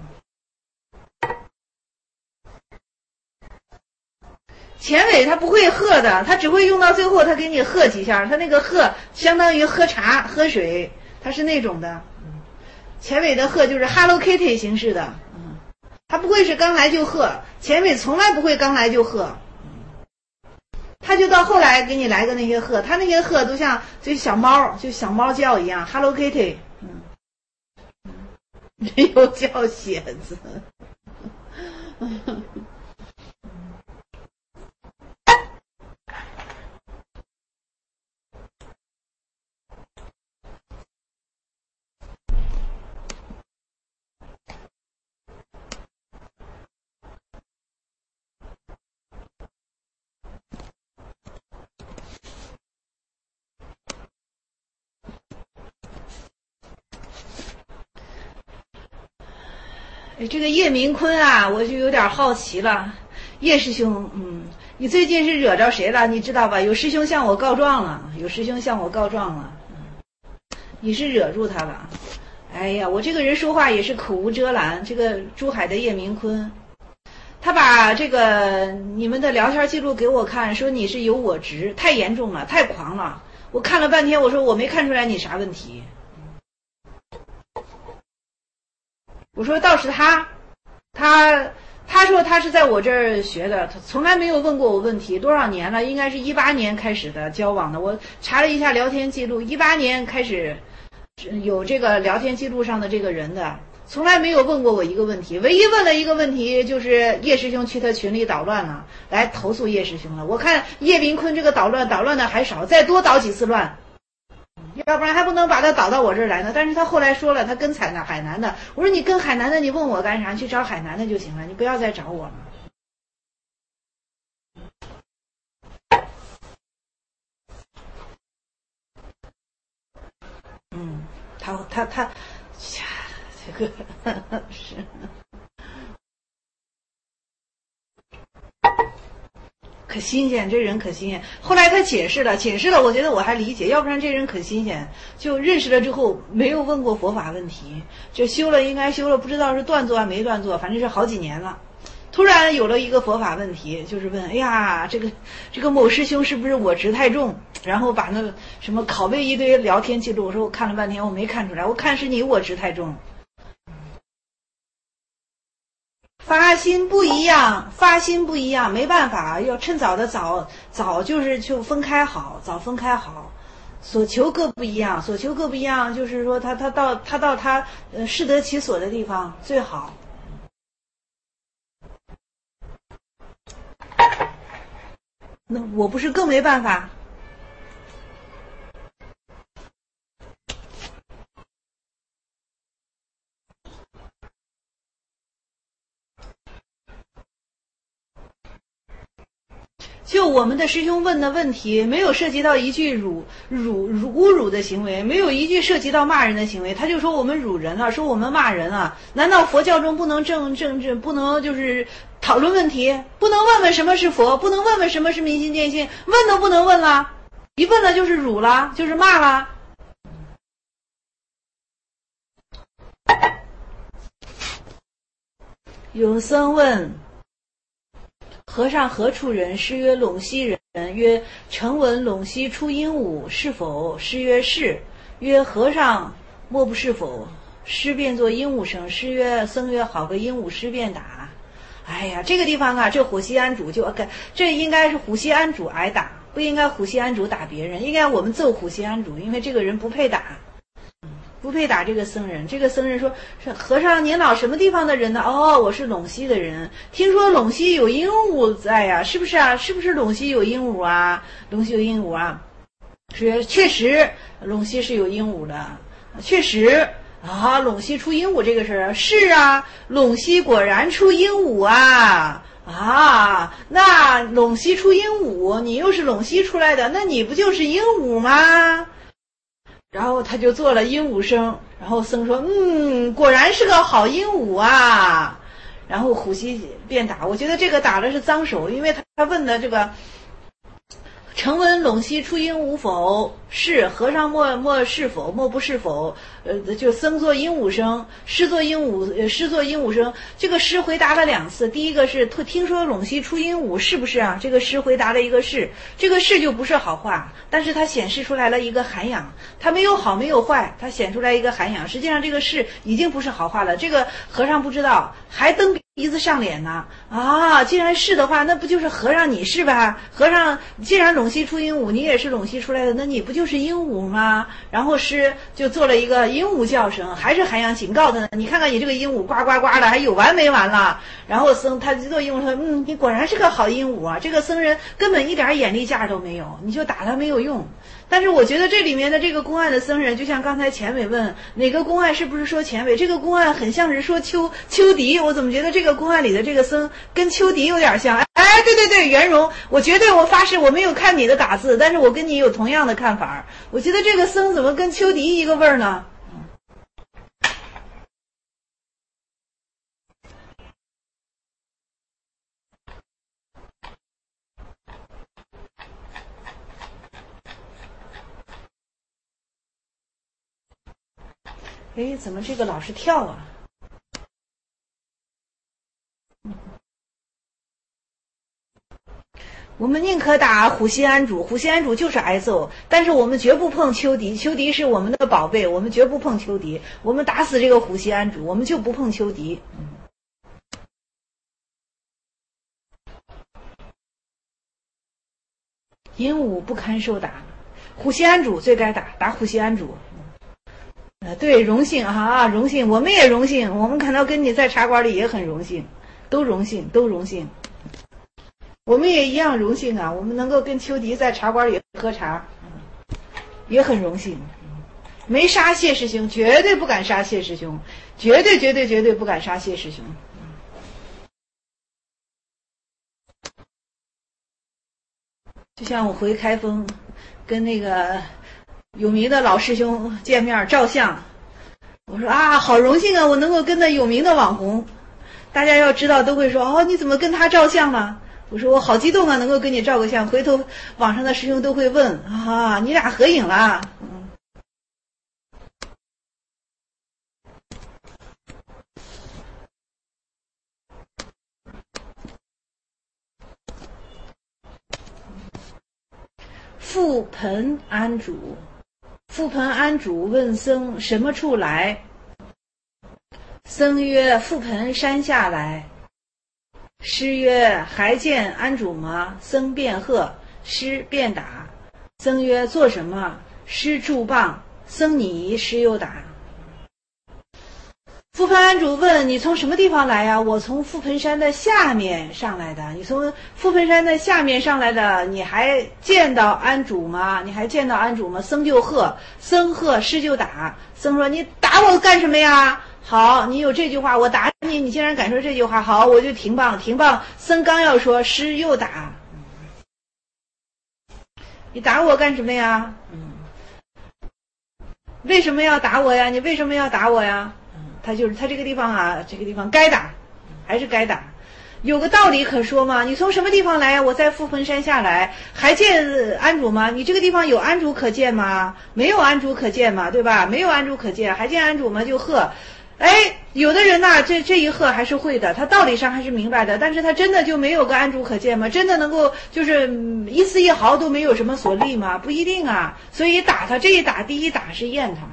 钱伟他不会喝的，他只会用到最后，他给你喝几下，他那个喝相当于喝茶喝水，他是那种的。钱伟的喝就是 Hello Kitty 形式的，他不会是刚来就喝，钱伟从来不会刚来就喝。他就到后来给你来个那些鹤，他那些鹤都像就小猫，就小猫叫一样 ，Hello Kitty， 没有叫鞋子。这个叶明坤啊，我就有点好奇了。叶师兄，你最近是惹着谁了？你知道吧？有师兄向我告状了，你是惹住他了。哎呀，我这个人说话也是口无遮拦。这个珠海的叶明坤，他把这个你们的聊天记录给我看，说你是有我执，太严重了，太狂了。我看了半天，我说我没看出来你啥问题。我说倒是他说他是在我这儿学的，他从来没有问过我问题，多少年了？应该是18年开始的交往的。我查了一下聊天记录，18年开始有这个聊天记录上的这个人的，从来没有问过我一个问题。唯一问了一个问题，就是叶师兄去他群里捣乱了，来投诉叶师兄了。我看叶明坤这个捣乱的还少，再多捣几次乱。要不然还不能把他导到我这儿来呢。但是他后来说了，他跟海南的。我说你跟海南的，你问我干啥？你去找海南的就行了，你不要再找我了。他，这个是。可新鲜，这人可新鲜。后来他解释了，我觉得我还理解，要不然这人可新鲜。就认识了之后，没有问过佛法问题，就修了，应该修了，不知道是断做还没断做，反正是好几年了。突然有了一个佛法问题，就是问，哎呀，这个某师兄是不是我执太重？然后把那什么拷贝一堆聊天记录，我说我看了半天，我没看出来，我看是你我执太重。发心不一样，没办法，要趁早的早就分开好，早分开好。所求各不一样，就是说他到他适得其所的地方最好。那我不是更没办法？就我们的师兄问的问题，没有涉及到一句侮辱的行为，没有一句涉及到骂人的行为，他就说我们辱人了，说我们骂人了。难道佛教中不能不能就是讨论问题，不能问问什么是佛，不能问问什么是明心见性，问都不能问了，一问了就是辱了，就是骂了。有僧问和尚何处人？师曰陇西人。曰：诚闻陇西出鹦鹉，是否？师曰是。曰：和尚莫不是否？师变作鹦鹉声。师曰：僧曰：好个鹦鹉师便打。哎呀，这个地方啊，这虎溪庵主就这应该是虎溪庵主挨打，不应该虎溪庵主打别人，应该我们揍虎溪庵主，因为这个人不配打，不配打这个僧人。这个僧人说：和尚您老什么地方的人呢？哦，我是陇西的人，听说陇西有鹦鹉在呀，是不是啊？是不是陇西有鹦鹉啊？陇西有鹦鹉啊？是，确实陇西是有鹦鹉的，确实啊，陇西出鹦鹉这个事儿是啊，陇西果然出鹦鹉啊。那陇西出鹦鹉，你又是陇西出来的，那你不就是鹦鹉吗？然后他就做了鹦鹉声，然后僧说：果然是个好鹦鹉啊。然后虎溪便打，我觉得这个打的是脏手，因为他问的这个诚闻陇西出鹦鹉否？是。和尚莫是否？莫不是否？就僧作鹦鹉声，师作鹦鹉声。这个师回答了2次，第一个是听说陇西出鹦鹉，是不是啊？这个师回答了一个是，这个是就不是好话，但是它显示出来了一个涵养，它没有好没有坏，它显出来一个涵养。实际上这个是已经不是好话了，这个和尚不知道，还蹬鼻子上脸呢。既然是的话，那不就是和尚你是吧？和尚既然陇西出鹦鹉，你也是陇西出来的，那你不就是鹦鹉吗？然后师就做了一个鹦鹉叫声，还是涵养警告他呢。你看看你这个鹦鹉呱呱呱的，还有完没完了？然后僧他就做鹦鹉说：你果然是个好鹦鹉啊！这个僧人根本一点眼力价都没有，你就打他没有用。但是我觉得这里面的这个公案的僧人，就像刚才钱伟问哪个公案是不是说钱伟，这个公案很像是说秋笛，我怎么觉得这个公案里的这个僧跟秋笛有点像？对，圆融，我发誓我没有看你的打字，但是我跟你有同样的看法。我觉得这个僧怎么跟秋笛一个味儿呢？怎么这个老是跳啊？我们宁可打虎溪庵主，虎溪庵主就是挨揍，但是我们绝不碰秋笛，秋笛是我们的宝贝，我们绝不碰秋笛，我们打死这个虎溪庵主，我们就不碰秋笛。鹦鹉不堪受打，虎溪庵主最该打虎溪庵主。对，荣幸荣幸，我们也荣幸，我们看到跟你在茶馆里也很荣幸，都荣幸。我们也一样荣幸啊！我们能够跟秋笛在茶馆里喝茶，也很荣幸。没杀谢师兄，绝对不敢杀谢师兄，绝对不敢杀谢师兄。就像我回开封，跟那个有名的老师兄见面照相，我说好荣幸啊，我能够跟那有名的网红，大家要知道都会说你怎么跟他照相了？我说我好激动啊，能够跟你照个相。回头网上的师兄都会问你俩合影了。覆盆庵主问僧什么处来？僧曰：覆盆山下来。师曰：还见庵主吗？僧便喝，师便打。僧曰：做什么？师助棒，僧你师又打。覆盆庵主问：你从什么地方来呀？我从覆盆山的下面上来的。你从覆盆山的下面上来的，你还见到庵主吗？僧就喝，僧喝，师就打。僧说：你打我干什么呀？好，你有这句话，我打你，你竟然敢说这句话，好，我就停棒。僧刚要说，师又打。你打我干什么呀？为什么要打我呀？你为什么要打我呀？他这个地方这个地方该打，还是该打。有个道理可说吗？你从什么地方来呀？我在覆盆山下来，还见庵主吗？你这个地方有庵主可见吗？没有庵主可见嘛，对吧？没有庵主可见，还见庵主吗？就喝。 哎，有的人呐，这一喝还是会的，他道理上还是明白的，但是他真的就没有个安主可见吗？真的能够就是一丝一毫都没有什么所立吗？不一定啊。所以打他这一打，第一打是验他，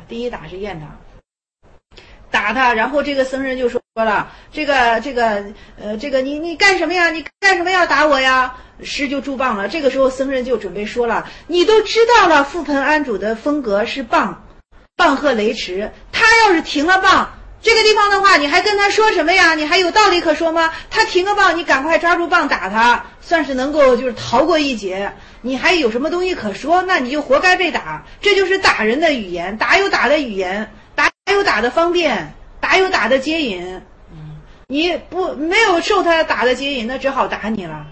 打他，然后这个僧人就说了，这个你干什么呀？你干什么要打我呀？师就助棒了。这个时候僧人就准备说了，你都知道了，覆盆安主的风格是棒喝雷池，他要是停了棒。这个地方的话，你还跟他说什么呀？你还有道理可说吗？他停个棒，你赶快抓住棒打他，算是能够就是逃过一劫。你还有什么东西可说？那你就活该被打。这就是打人的语言，打有打的语言，打有打的方便，打有打的接引。你没有受他打的接引，那只好打你了。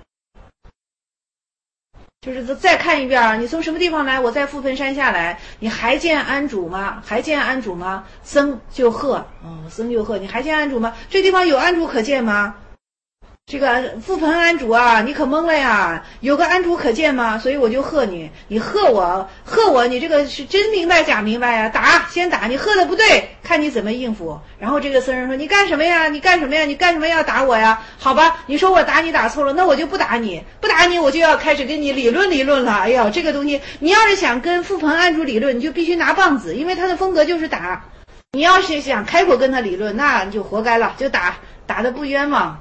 就是再看一遍，你从什么地方来？我在覆盆山下来，你还见安主吗？僧就喝，僧就喝，你还见安主吗？这地方有安主可见吗？这个覆盆安主啊，你可懵了呀！有个安主可见吗？所以我就喝你，你喝我，你这个是真明白假明白呀？先打，你喝的不对，看你怎么应付。然后这个僧人说：“你干什么呀？你干什么要打我呀？好吧，你说我打你打错了，那我就不打你，我就要开始跟你理论了。哎呀，这个东西，你要是想跟覆盆安主理论，你就必须拿棒子，因为他的风格就是打。你要是想开口跟他理论，那你就活该了，就打的不冤枉。”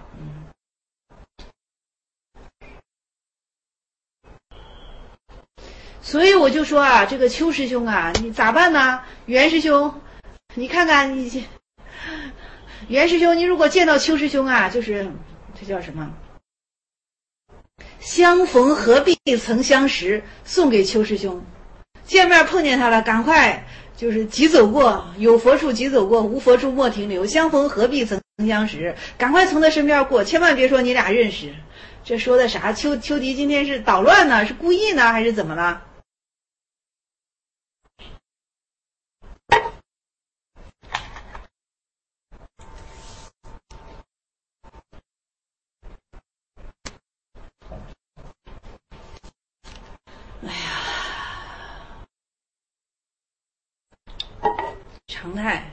所以我就说啊，这个邱师兄啊，你咋办呢？袁师兄，你看看你，袁师兄，你如果见到邱师兄啊，就是这叫什么？相逢何必曾相识，送给邱师兄。见面碰见他了，赶快就是急走过，有佛处急走过，无佛处莫停留。相逢何必曾相识，赶快从他身边过，千万别说你俩认识。这说的啥？邱迪今天是捣乱呢？是故意呢，还是怎么了？哎呀，常态。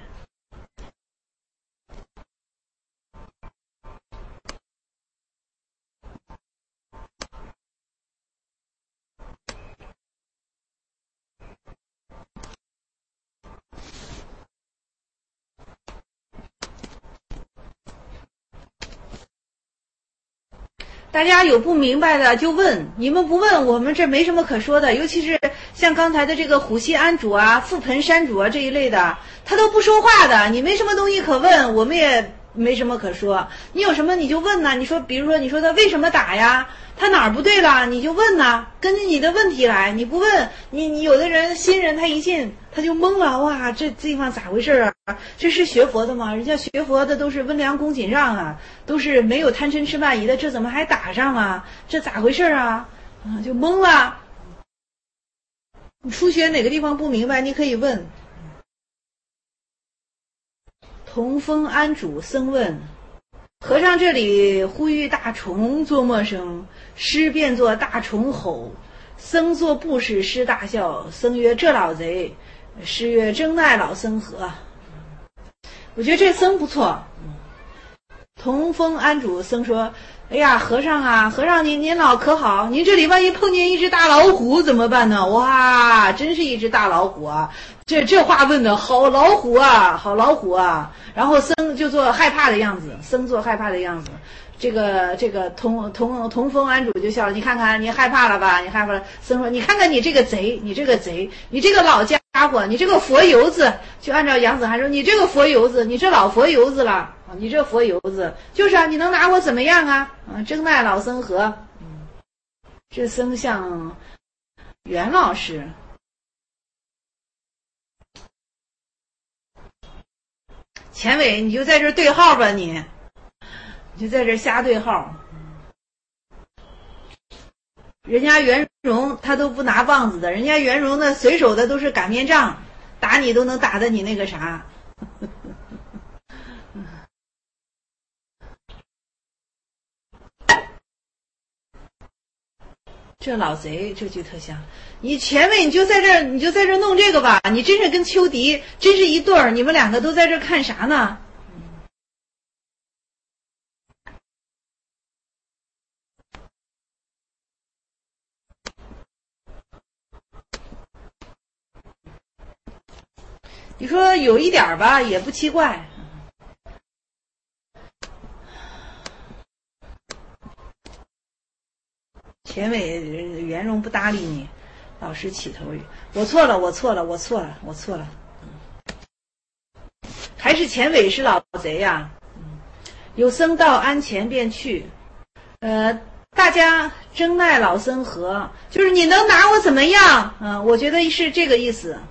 大家有不明白的就问，你们不问，我们这没什么可说的。尤其是像刚才的这个虎溪安主啊、覆盆山主啊这一类的，他都不说话的，你没什么东西可问，我们也没什么可说。你有什么你就问呐，你说，比如说你说他为什么打呀？他哪儿不对了，你就问呐，根据你的问题来。你不问，你有的人新人他一进他就懵了，哇，这地方咋回事啊？这是学佛的吗？人家学佛的都是温良恭俭让啊，都是没有贪嗔痴慢疑的，这怎么还打上啊？这咋回事啊？就懵了。你初学哪个地方不明白，你可以问。同风安主僧问：和尚这里呼吁大虫作默声，师便作大虫吼，僧作布施，师大笑。僧曰：这老贼。师曰：征奈老僧何？我觉得这僧不错。同风安主僧说：哎呀，和尚啊，和尚您老可好？您这里万一碰见一只大老虎怎么办呢？哇，真是一只大老虎啊！这话问的好，老虎啊，好老虎啊！然后僧就做害怕的样子，僧做害怕的样子。这个同风安主就笑了，你看看你害怕了吧？你害怕了。僧说：你看看你这个贼，你这个老家伙，你这个佛油子，就按照杨子涵说，你这个佛油子，你这老佛油子了。你这佛油子就是啊，你能拿我怎么样啊？征奈老僧何？这僧像袁老师。钱伟，你就在这对号吧，你就在这瞎对号。人家袁荣他都不拿棒子的，人家袁荣的随手的都是擀面杖，打你都能打得你那个啥。 这老贼这句特像。你前面你就在这儿弄这个吧，你真是跟秋迪真是一对儿，你们两个都在这儿看啥呢？你说有一点吧，也不奇怪。钱伟圆融不搭理你，老师起头语，我错了，还是钱伟是老贼呀。有僧到庵前便去，大家争奈老僧何，就是你能拿我怎么样？我觉得是这个意思。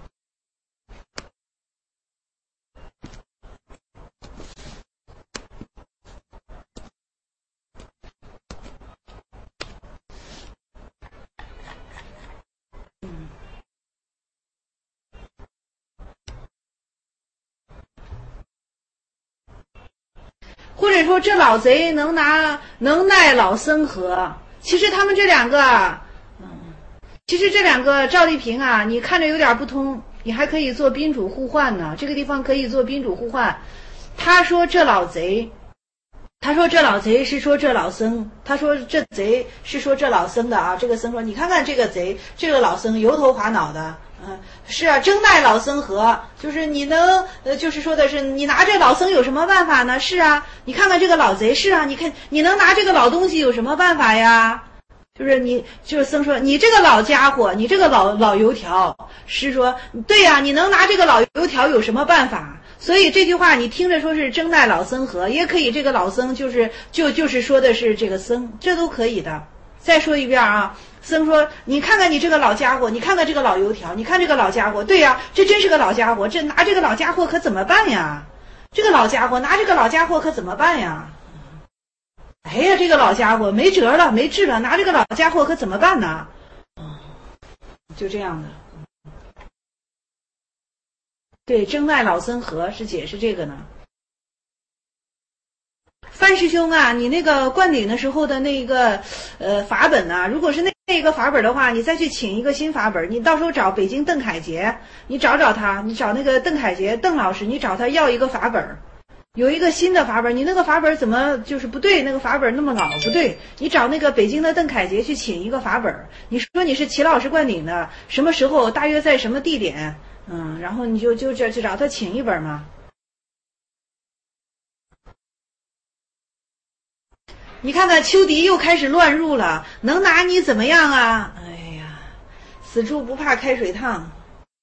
或者说这老贼能奈老僧何？其实他们这两个，其实这两个赵丽萍啊，你看着有点不通，你还可以做宾主互换呢。这个地方可以做宾主互换。他说这老贼是说这老僧，他说这贼是说这老僧的啊。这个僧说，你看看这个贼，这个老僧油头滑脑的。是啊，争奈老僧何，就是你能，就是说的是你拿这老僧有什么办法呢？是啊，你看看这个老贼，是啊，你看你能拿这个老东西有什么办法呀？就是僧说你这个老家伙，你这个老油条，是说对呀，你能拿这个老油条有什么办法？所以这句话你听着说是争奈老僧何，也可以这个老僧就是说的是这个僧，这都可以的。再说一遍啊。僧说你看看你这个老家伙，你看看这个老油条，你看这个老家伙，对呀，这真是个老家伙，这拿这个老家伙可怎么办呀？这个老家伙拿这个老家伙可怎么办呀？哎呀，这个老家伙没辙了，没治了，拿这个老家伙可怎么办呢？就这样的。对，争奈老僧何是解释这个呢。范师兄啊，你那个灌顶的时候的那个法本啊，如果是那个法本的话，你再去请一个新法本，你到时候找北京邓凯杰，你找他，你找那个邓凯杰邓老师，你找他要一个法本，有一个新的法本，你那个法本怎么就是不对，那个法本那么老不对，你找那个北京的邓凯杰去请一个法本，你说你是齐老师灌顶的，什么时候大约在什么地点，然后你就找他请一本嘛。你看看秋迪又开始乱入了，能拿你怎么样啊？哎呀，死猪不怕开水烫。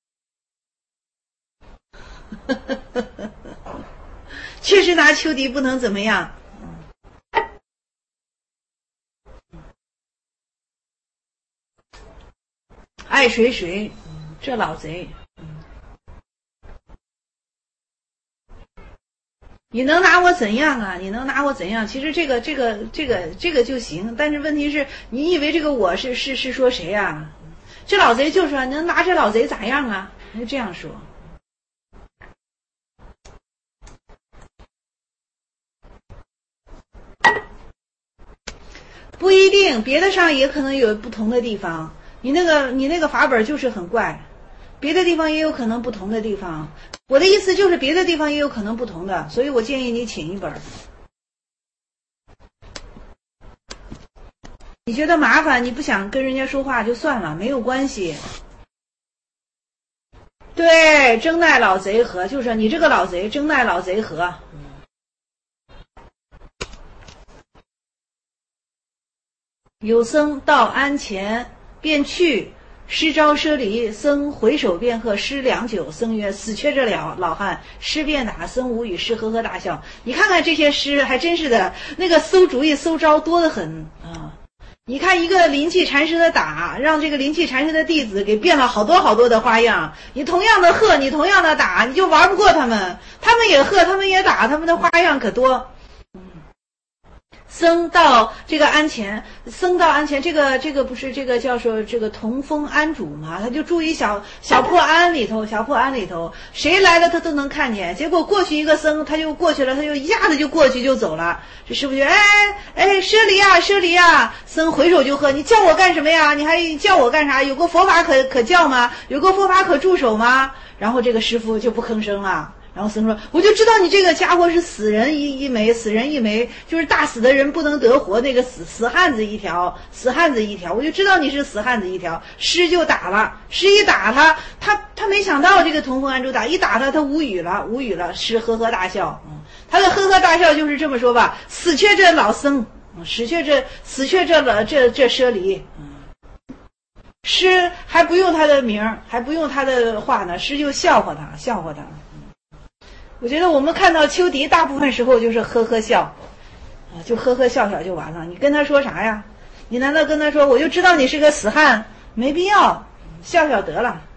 确实拿秋迪不能怎么样。爱谁，这老贼。你能拿我怎样啊？你能拿我怎样？其实这个就行，但是问题是，你以为这个我是说谁啊？这老贼就说能拿这老贼咋样啊？就这样说。不一定，别的上也可能有不同的地方。你那个法本就是很怪，别的地方也有可能不同的地方。我的意思就是别的地方也有可能不同的，所以我建议你请一本。你觉得麻烦，你不想跟人家说话就算了，没有关系。对，争奈老贼何，就是你这个老贼，争奈老贼何。有僧到庵前便去，施招舍离，僧回首便喝，施良久。僧曰：死却这老汉。施便打，僧无语，施呵呵大笑。你看看这些诗还真是的，那个馊主意馊招多得很啊！你看一个灵气禅师的打，让这个灵气禅师的弟子给变了好多的花样。你同样的喝，你同样的打，你就玩不过他们。他们也喝，他们也打，他们的花样可多。 僧到这个庵前，僧到庵前，这个不是这个叫说这个同风庵主嘛，他就住一小破庵里头，谁来了他都能看见。结果过去一个僧，他就过去了，他就一下子就过去就走了。这师傅就舍离啊，僧回手就喝，你叫我干什么呀？你还叫我干啥？有个佛法可叫吗？有个佛法可助手吗？然后这个师傅就不吭声了。然后僧说：“我就知道你这个家伙是死人一枚，就是大死的人不能得活，那个死汉子一条，我就知道你是死汉子一条。”师就打了，师一打他没想到这个同风庵主一打他无语了。师呵呵大笑，他的呵呵大笑就是这么说吧：死却这老僧，死却这舍离。师还不用他的名，还不用他的话呢，师就笑话他。我觉得我们看到秋笛大部分时候就是呵呵笑，就呵呵笑笑就完了。你跟他说啥呀？你难道跟他说我就知道你是个死汉？没必要，笑笑得了。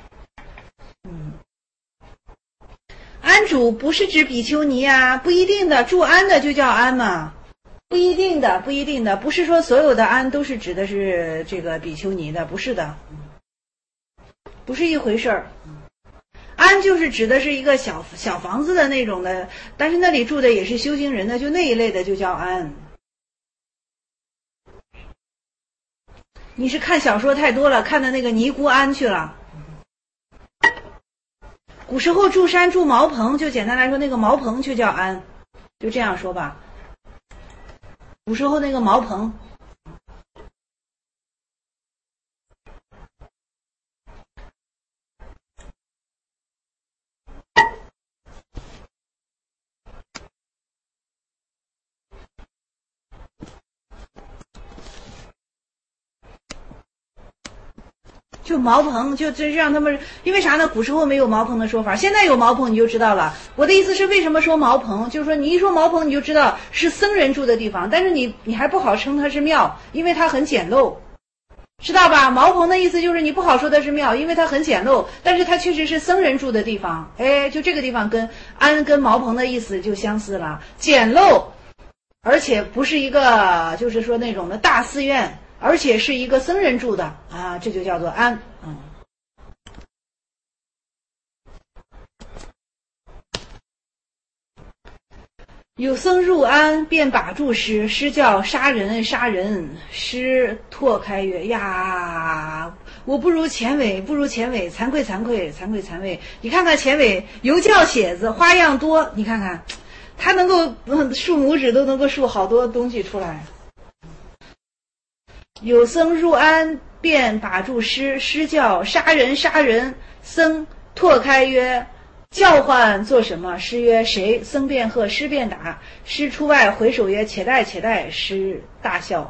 庵主不是指比丘尼啊，不一定的，住庵的就叫庵嘛，不一定的，不是说所有的庵都是指的是这个比丘尼的，不是的，不是一回事儿。庵就是指的是一个小房子的那种的，但是那里住的也是修行人的，就那一类的就叫庵。你是看小说太多了，看的那个尼姑庵去了。古时候住山住茅棚，就简单来说那个茅棚就叫庵，就这样说吧。古时候那个茅棚。就茅棚，就让他们，因为啥呢？古时候没有茅棚的说法，现在有茅棚你就知道了。我的意思是，为什么说茅棚？就是说你一说茅棚，你就知道是僧人住的地方，但是你还不好称它是庙，因为它很简陋，知道吧？茅棚的意思就是你不好说它是庙，因为它很简陋，但是它确实是僧人住的地方。就这个地方跟庵跟茅棚的意思就相似了，简陋，而且不是一个就是说那种的大寺院。而且是一个僧人住的啊，这就叫做庵。有僧入庵，便把住师，师叫杀人，师拓开曰：呀，我不如前尾，惭愧。你看看前尾犹教写字，花样多，你看看，他能够竖拇指都能够竖好多东西出来。有僧入庵，便把住师，师叫杀人，僧拓开曰：叫唤做什么？师曰：谁？僧便喝，师便打。师出外回首曰：且待。师大笑。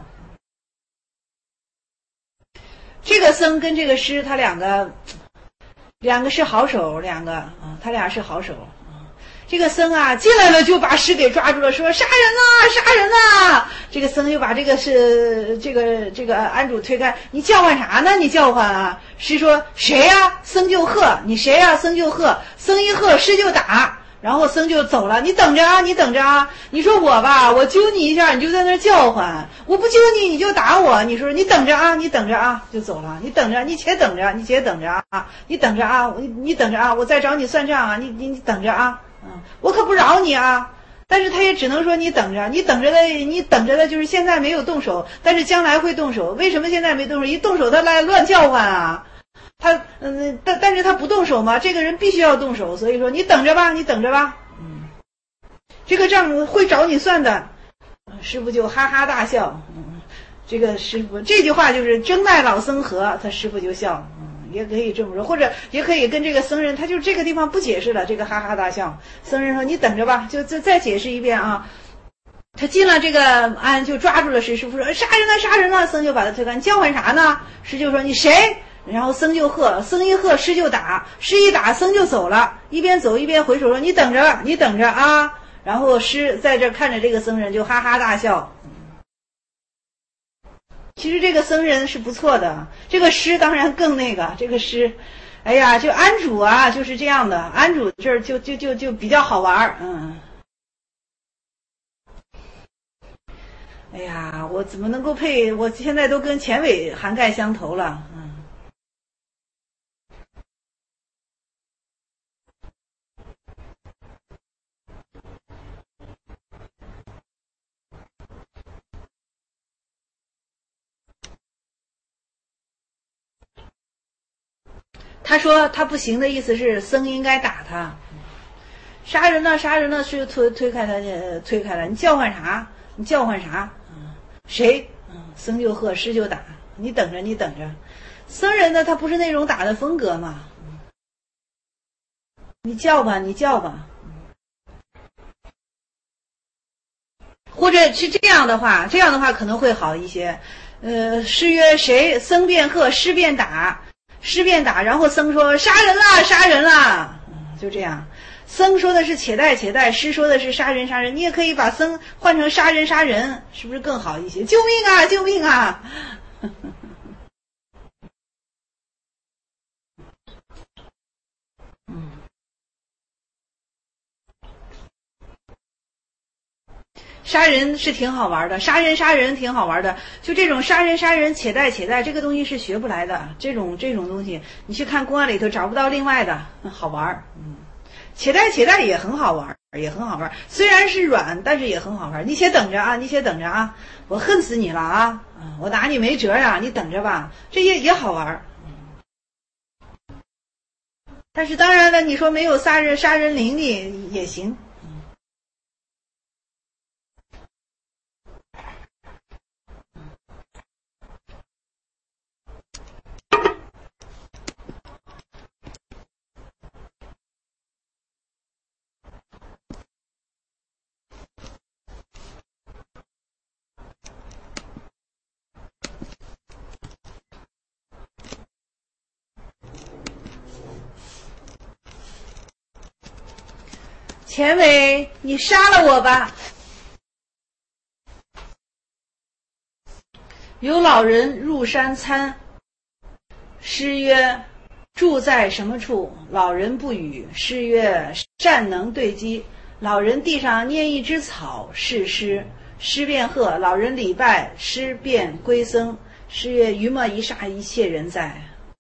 这个僧跟这个师，他两个是好手，他俩是好手。这个僧啊进来了，就把师给抓住了，说杀人呐！这个僧又把这个庵主推开，你叫唤啥呢？你叫唤啊！师说谁呀？僧就喝，你谁呀？僧就喝，僧一喝，师就打，然后僧就走了。你等着啊！你说我吧，我揪你一下，你就在那叫唤；我不揪你，你就打我。你说你等着啊，就走了。你等着，你且等着啊！你等着啊！我再找你算账啊！你等着啊！我可不饶你啊！但是他也只能说你等着的，就是现在没有动手，但是将来会动手。为什么现在没动手？一动手他来乱叫唤啊！但是他不动手嘛，这个人必须要动手，所以说你等着吧。这个账会找你算的。师父就哈哈大笑。这个师父这句话就是争奈老僧和，他师父就笑。也可以这么说，或者也可以跟这个僧人，他就这个地方不解释了，这个哈哈大笑。僧人说：“你等着吧，就再解释一遍啊。”他进了这个庵，就抓住了师。师父说：“杀人啊！”僧就把他推开，你叫唤啥呢？师就说：“你谁？”然后僧就喝，僧一喝，师就打，师一打，僧就走了。一边走一边回首说：“你等着啊！”然后师在这看着这个僧人，就哈哈大笑。其实这个僧人是不错的，这个师当然更那个。这个师，哎呀，就庵主啊，就是这样的。庵主这儿就比较好玩。 哎呀，我怎么能够配？我现在都跟钱伟涵盖相投了。他说他不行的意思是僧应该打他，杀人了，杀人了，是推开他，推开了，你叫唤啥？你叫唤啥？谁？僧就喝，师就打，你等着，你等着。僧人呢，他不是那种打的风格嘛，你叫吧，你叫吧。或者是这样的话可能会好一些。师曰谁？僧便喝，师便打。师便打，然后僧说杀人啦，杀人啦，就这样。僧说的是且待且待，师说的是杀人杀人，你也可以把僧换成杀人杀人，是不是更好一些？救命啊，救命啊！杀人是挺好玩的，杀人杀人挺好玩的，就这种杀人杀人且待且待，这个东西是学不来的，这种东西你去看公案里头找不到另外的好玩。且待且待也很好玩，也很好玩，虽然是软，但是也很好玩。你且等着啊，你且等着啊，我恨死你了啊，我打你没辙啊，你等着吧，这也好玩。但是当然了，你说没有杀人灵力也行。钱伟，你杀了我吧！有老人入山参，师曰：住在什么处？老人不语。师曰：善能对机。老人地上捏一枝草，是师。师便喝，老人礼拜，师便归僧。师曰：于么一刹，一切人在。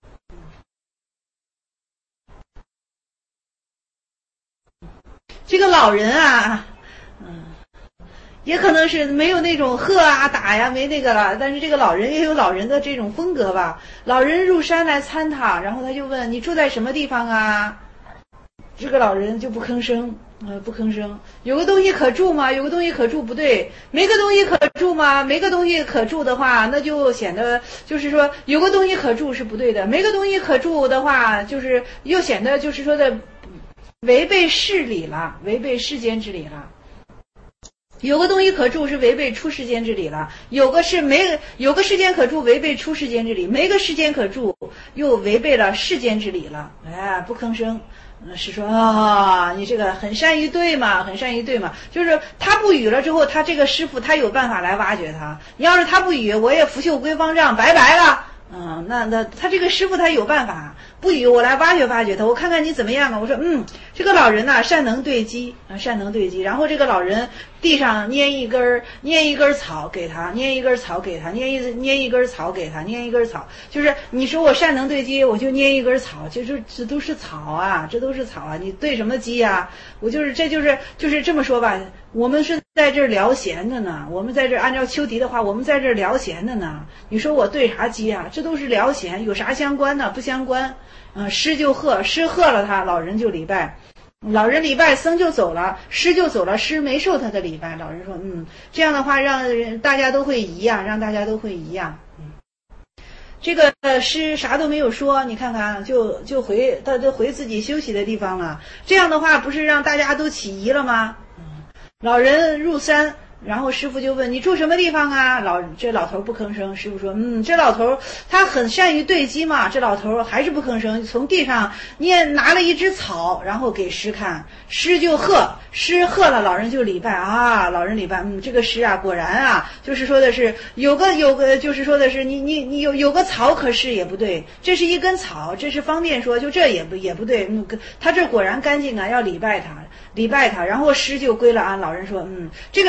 这个老人啊，也可能是没有那种喝啊打呀，没那个了。但是这个老人也有老人的这种风格吧。老人入山来参他，然后他就问：你住在什么地方啊？这个老人就不吭声，不吭声。有个东西可住吗？有个东西可住不对。没个东西可住吗？没个东西可住的话，那就显得就是说有个东西可住是不对的。没个东西可住的话，就是又显得就是说的违背世理了，违背世间之理了。有个东西可住是违背出世间之理了，有个世间可住违背出世间之理，没个世间可住又违背了世间之理了。不吭声。是说你这个很善于对嘛，很善于对嘛，就是他不语了之后，他这个师傅他有办法来挖掘他。你要是他不语，我也拂袖归方丈，拜拜了。那他这个师傅他有办法，不语我来挖掘挖掘他，我看看你怎么样啊。我说这个老人呐，善能对机啊，善能对机。然后这个老人地上捏一根草给他，捏一根草给他，捏一根草给他，捏一根草。就是你说我善能对机，我就捏一根草，就是这都是草啊，这都是草啊，你对什么机啊？我就是这么说吧，我们是在这儿聊闲的呢，我们在这儿按照秋迪的话，我们在这儿聊闲的呢。你说我对啥机啊？这都是聊闲，有啥相关呢？不相关。师就喝，师喝了他，老人就礼拜，老人礼拜，僧就走了，师就走了，师没受他的礼拜。老人说这样的话让大家都会一样，让大家都会一样。这个师啥都没有说，你看看就回他就回自己休息的地方了。这样的话不是让大家都起疑了吗？老人入山，然后师傅就问你住什么地方啊？这老头不吭声。师傅说这老头他很善于对机嘛。这老头还是不吭声，从地上拿了一枝草，然后给师看，师就喝，师喝了，老人就礼拜啊，老人礼拜这个师啊，果然啊，就是说的是有个就是说的是你有个草，可是也不对，这是一根草，这是方便说，就这也不对。他这果然干净啊，要礼拜他。然后师就归了安。老人说这个师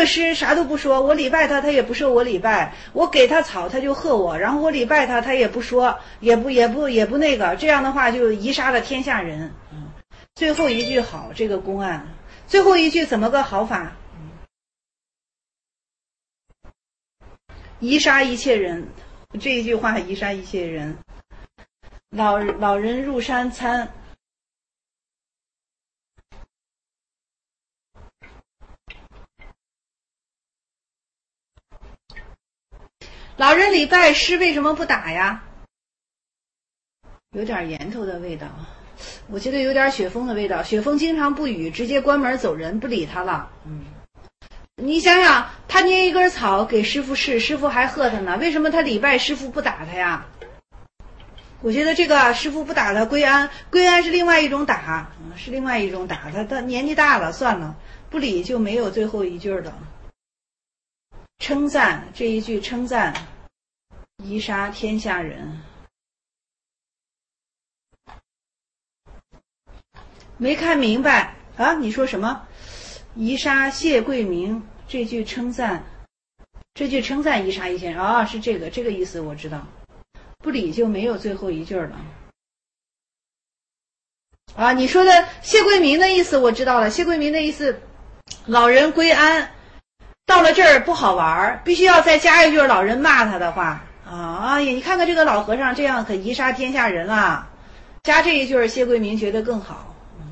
啥都不说，我礼拜他，他也不受我礼拜，我给他草，他就喝我，然后我礼拜他，他也不说，也不那个，这样的话就贻杀了天下人。最后一句好，这个公案，最后一句怎么个好法？贻杀一切人，这一句话贻杀一切人。老人入山参。老人礼拜师为什么不打呀？有点岩头的味道，我觉得有点雪峰的味道。雪峰经常不语，直接关门走人，不理他了。你想想，他捏一根草给师傅试，师傅还喝他呢，为什么他礼拜师傅不打他呀？我觉得这个师傅不打他，归安是另外一种打，是另外一种打。他年纪大了，算了，不理就没有最后一句了。称赞，这一句称赞，贻杀天下人。没看明白啊？你说什么？贻杀谢贵明，这句称赞，贻杀一切人啊，是这个意思，我知道。不理就没有最后一句了。啊，你说的谢贵明的意思我知道了，谢贵明的意思，老人归安。到了这儿不好玩，必须要再加一句老人骂他的话啊！你看看这个老和尚这样可贻杀天下人了，加这一句谢贵明觉得更好。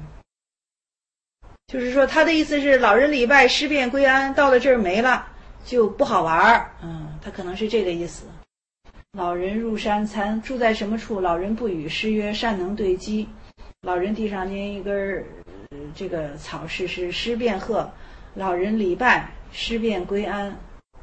就是说他的意思是老人礼拜师变归安，到了这儿没了就不好玩。他可能是这个意思。老人入山参，住在什么处？老人不语，师曰善能对机。老人地上捏一根这个草是师变鹤，老人礼拜师变归安。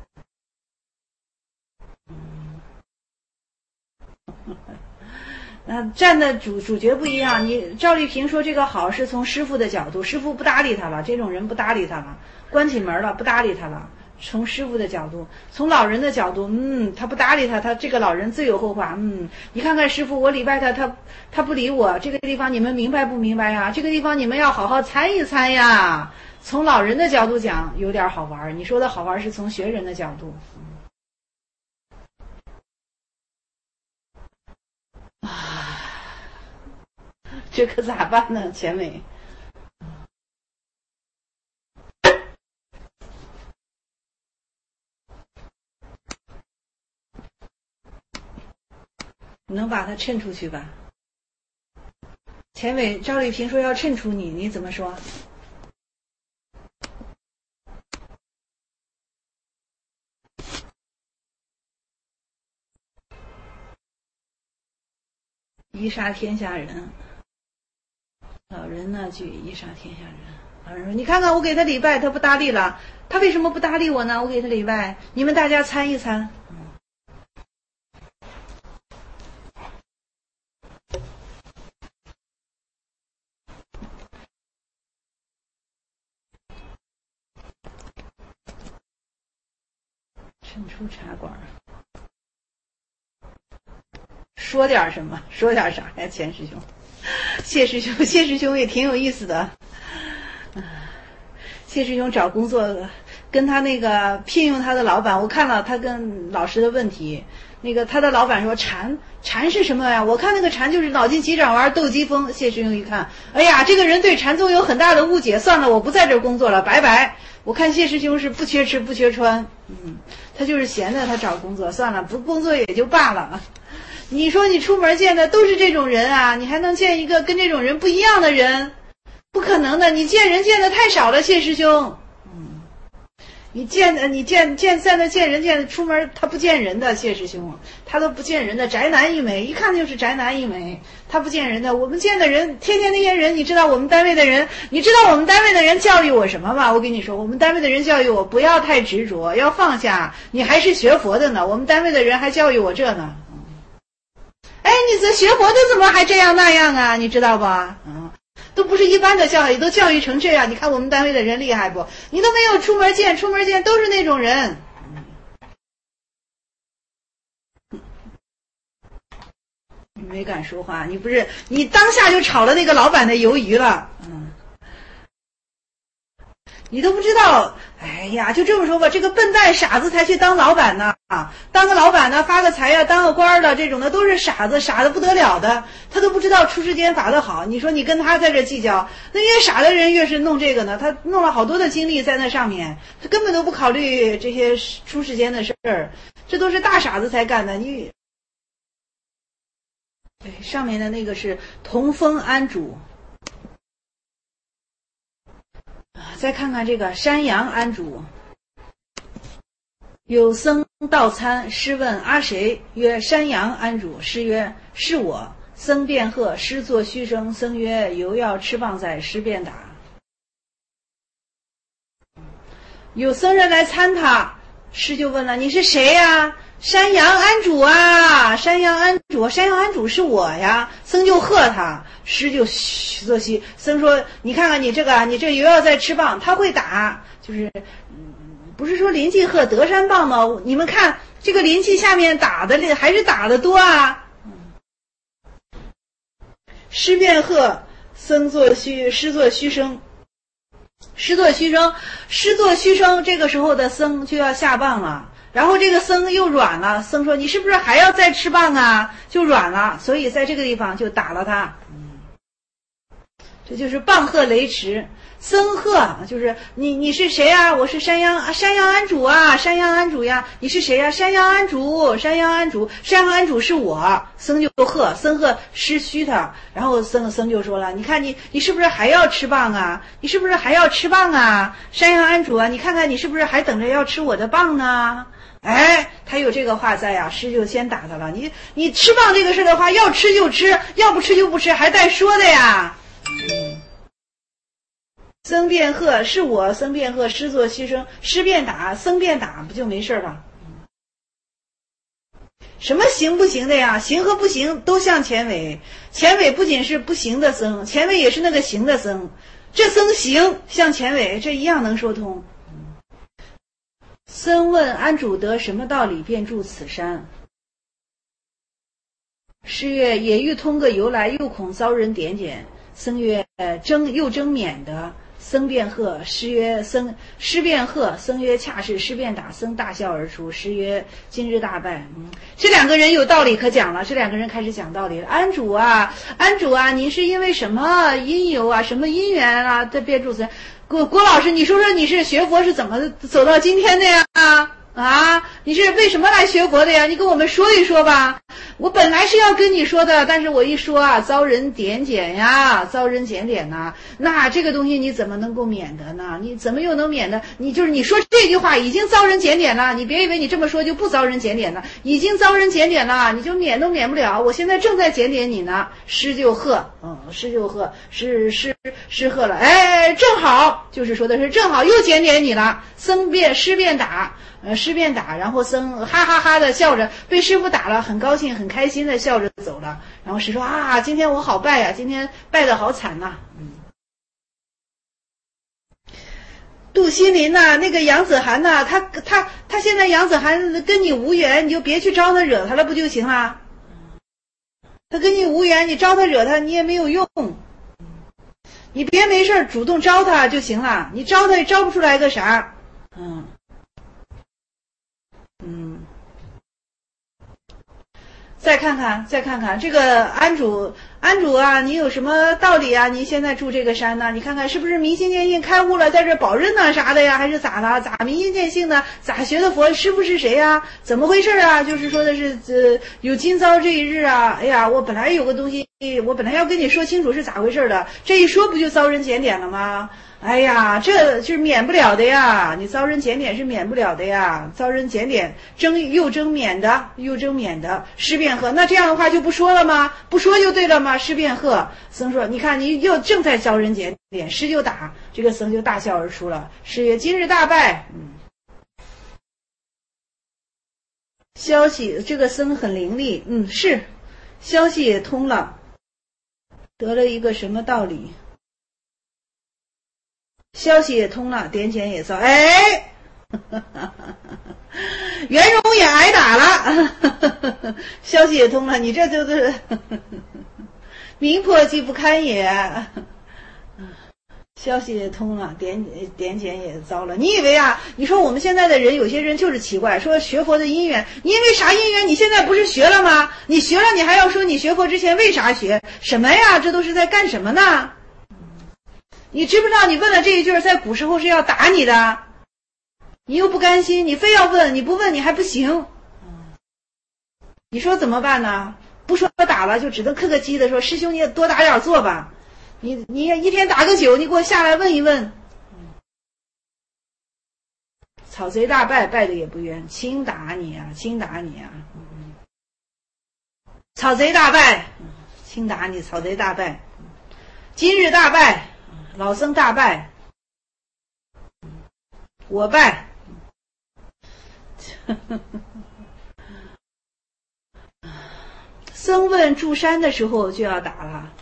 站的主角不一样。你赵丽萍说这个好是从师傅的角度，师傅不搭理他了，这种人不搭理他了，关起门了不搭理他了。从师傅的角度，从老人的角度，他不搭理他，他这个老人自有后话。你看看师傅，我礼拜他不理我，这个地方你们明白不明白呀？这个地方你们要好好参一参呀。从老人的角度讲有点好玩，你说的好玩是从学人的角度。这可咋办呢？钱伟，你能把他衬出去吧？钱伟，赵丽萍说要衬出你，你怎么说？贻杀天下人，老人那句贻杀天下人。老人说：“你看看我给他礼拜，他不搭理了，他为什么不搭理我呢？我给他礼拜，你们大家参一参。”趁出茶馆。说点什么？说点啥呀？钱师兄，谢师兄也挺有意思的。谢师兄找工作，跟他那个聘用他的老板，我看了他跟老师的问题。那个他的老板说禅是什么呀？我看那个禅就是脑筋急转弯斗鸡风。谢师兄一看，哎呀，这个人对禅宗有很大的误解，算了，我不在这儿工作了，拜拜。我看谢师兄是不缺吃不缺穿，他就是闲的，他找工作，算了，不工作也就罢了。你说你出门见的都是这种人啊，你还能见一个跟这种人不一样的人？不可能的，你见人见的太少了，谢师兄。你见人出门他不见人的，谢师兄，他都不见人的，宅男一枚，一看就是宅男一枚，他不见人的。我们见的人，天天那些人，你知道我们单位的人教育我什么吗？我跟你说，我们单位的人教育我不要太执着，要放下，你还是学佛的呢。我们单位的人还教育我这呢。哎，你这学佛的怎么还这样那样啊？你知道吧？都不是一般的教育，都教育成这样。你看我们单位的人厉害不？你都没有出门见都是那种人。你没敢说话，你当下就炒了那个老板的鱿鱼了。 你都不知道。哎呀，就这么说吧，这个笨蛋傻子才去当老板呢啊！当个老板呢，发个财呀，当个官的这种的都是傻子，傻的不得了的，他都不知道出世间法的好。你说你跟他在这计较，那越傻的人越是弄这个呢，他弄了好多的精力在那上面，他根本都不考虑这些出世间的事儿，这都是大傻子才干的。你对上面的那个是同风安主。再看看这个山阳安主，有僧到参，师问阿谁？曰山阳安主。师曰是我。僧便喝，师作虚声。僧曰犹要吃棒在，师便打。有僧人来参他，师就问了：你是谁呀？山阳安主啊，山阳安主，山阳安主是我呀。僧就喝他，师就作虚。僧说：你看看你这个，你这犹要在吃棒，他会打，就是不是说临济喝德山棒吗？你们看这个临济下面打的还是打的多啊。师便喝，僧作虚，师作虚声。师作虚声，师作虚声，这个时候的僧就要下棒了。然后这个僧又软了，僧说：你是不是还要再吃棒啊？就软了，所以在这个地方就打了他。这就是棒喝雷池。僧喝就是你是谁啊？我是山阳安主啊，山阳安主呀。你是谁呀？山阳安主，山阳安主，山阳安主是我。僧就喝，僧喝师虚他，然后僧就说了：你看你是不是还要吃棒啊？你是不是还要吃棒啊？山阳安主啊，你看看你是不是还等着要吃我的棒呢？哎，他有这个话在呀，师就先打他了。你吃棒这个事的话，要吃就吃，要不吃就不吃，还带说的呀。僧便喝，是我。僧便喝，师作虚声。师便打，僧便打，不就没事了？什么行不行的呀？行和不行都像前尾。前尾不仅是不行的僧，前尾也是那个行的僧。这僧行像前尾，这一样能说通。僧问安主得什么道理，便住此山。师曰：也欲通个由来，又恐遭人点检。僧曰：又争免得。僧便喝，师便喝，僧曰恰是。师便打，僧大笑而出。师曰今日大败。这两个人有道理可讲了，这两个人开始讲道理了。安主啊，您是因为什么因由啊，什么因缘啊，这便住此。郭老师，你说说你是学佛是怎么走到今天的呀？啊，你是为什么来学佛的呀？你跟我们说一说吧。我本来是要跟你说的，但是我一说啊，遭人点检呀，遭人检点呐，那这个东西你怎么能够免得呢？你怎么又能免得？你说这句话已经遭人检点了，你别以为你这么说就不遭人检点了，已经遭人检点了，你就免都免不了。我现在正在检点你呢。师就喝，师就喝，师喝了，哎，正好，就是说的是正好又检点你了。师便打。师便打，然后僧哈哈哈的笑着，被师傅打了，很高兴很开心的笑着走了。然后师说啊，今天我好败呀，今天败得好惨呐。杜心林呐，那个杨子涵呐，他现在杨子涵跟你无缘，你就别去招他惹他了，不就行了？他跟你无缘，你招他惹他，你也没有用。你别没事主动招他就行了，你招他也招不出来个啥。再看看这个安主啊，你有什么道理啊？你现在住这个山呢？你看看是不是明心见性开悟了，在这保任呢啥的呀？还是咋了？咋明心见性呢？咋学的佛？师父是谁呀？怎么回事啊？就是说的是有今遭这一日啊！哎呀，我本来有个东西，我本来要跟你说清楚是咋回事的，这一说不就遭人检点了吗？哎呀，这就是免不了的呀！你遭人检点是免不了的呀，遭人检点又争免的，师便喝。那这样的话就不说了吗？不说就对了吗？师便喝。僧说：你看你又正在遭人检点，师就打。这个僧就大笑而出了。师曰：今日大败。消息，这个僧很伶俐，是，消息也通了，得了一个什么道理？消息也通了，点检也遭，哎，袁荣也挨打了，消息也通了，你这就是民破既不堪也。 消息也通了，点检也糟了。你以为啊？你说我们现在的人，有些人就是奇怪，说学佛的因缘，你因为啥因缘？你现在不是学了吗？你学了，你还要说你学佛之前为啥学？什么呀？这都是在干什么呢？你知不知道？你问了这一句，在古时候是要打你的，你又不甘心，你非要问，你不问你还不行。你说怎么办呢？不说打了，就只能客客气的说，师兄你也多打点坐吧。你一天打个9，你给我下来问一问。草贼大败，败的也不冤，轻打你啊，轻打你啊！草贼大败，轻打你，草贼大败。今日大败，老僧大败，我败。僧问住山的时候就要打了。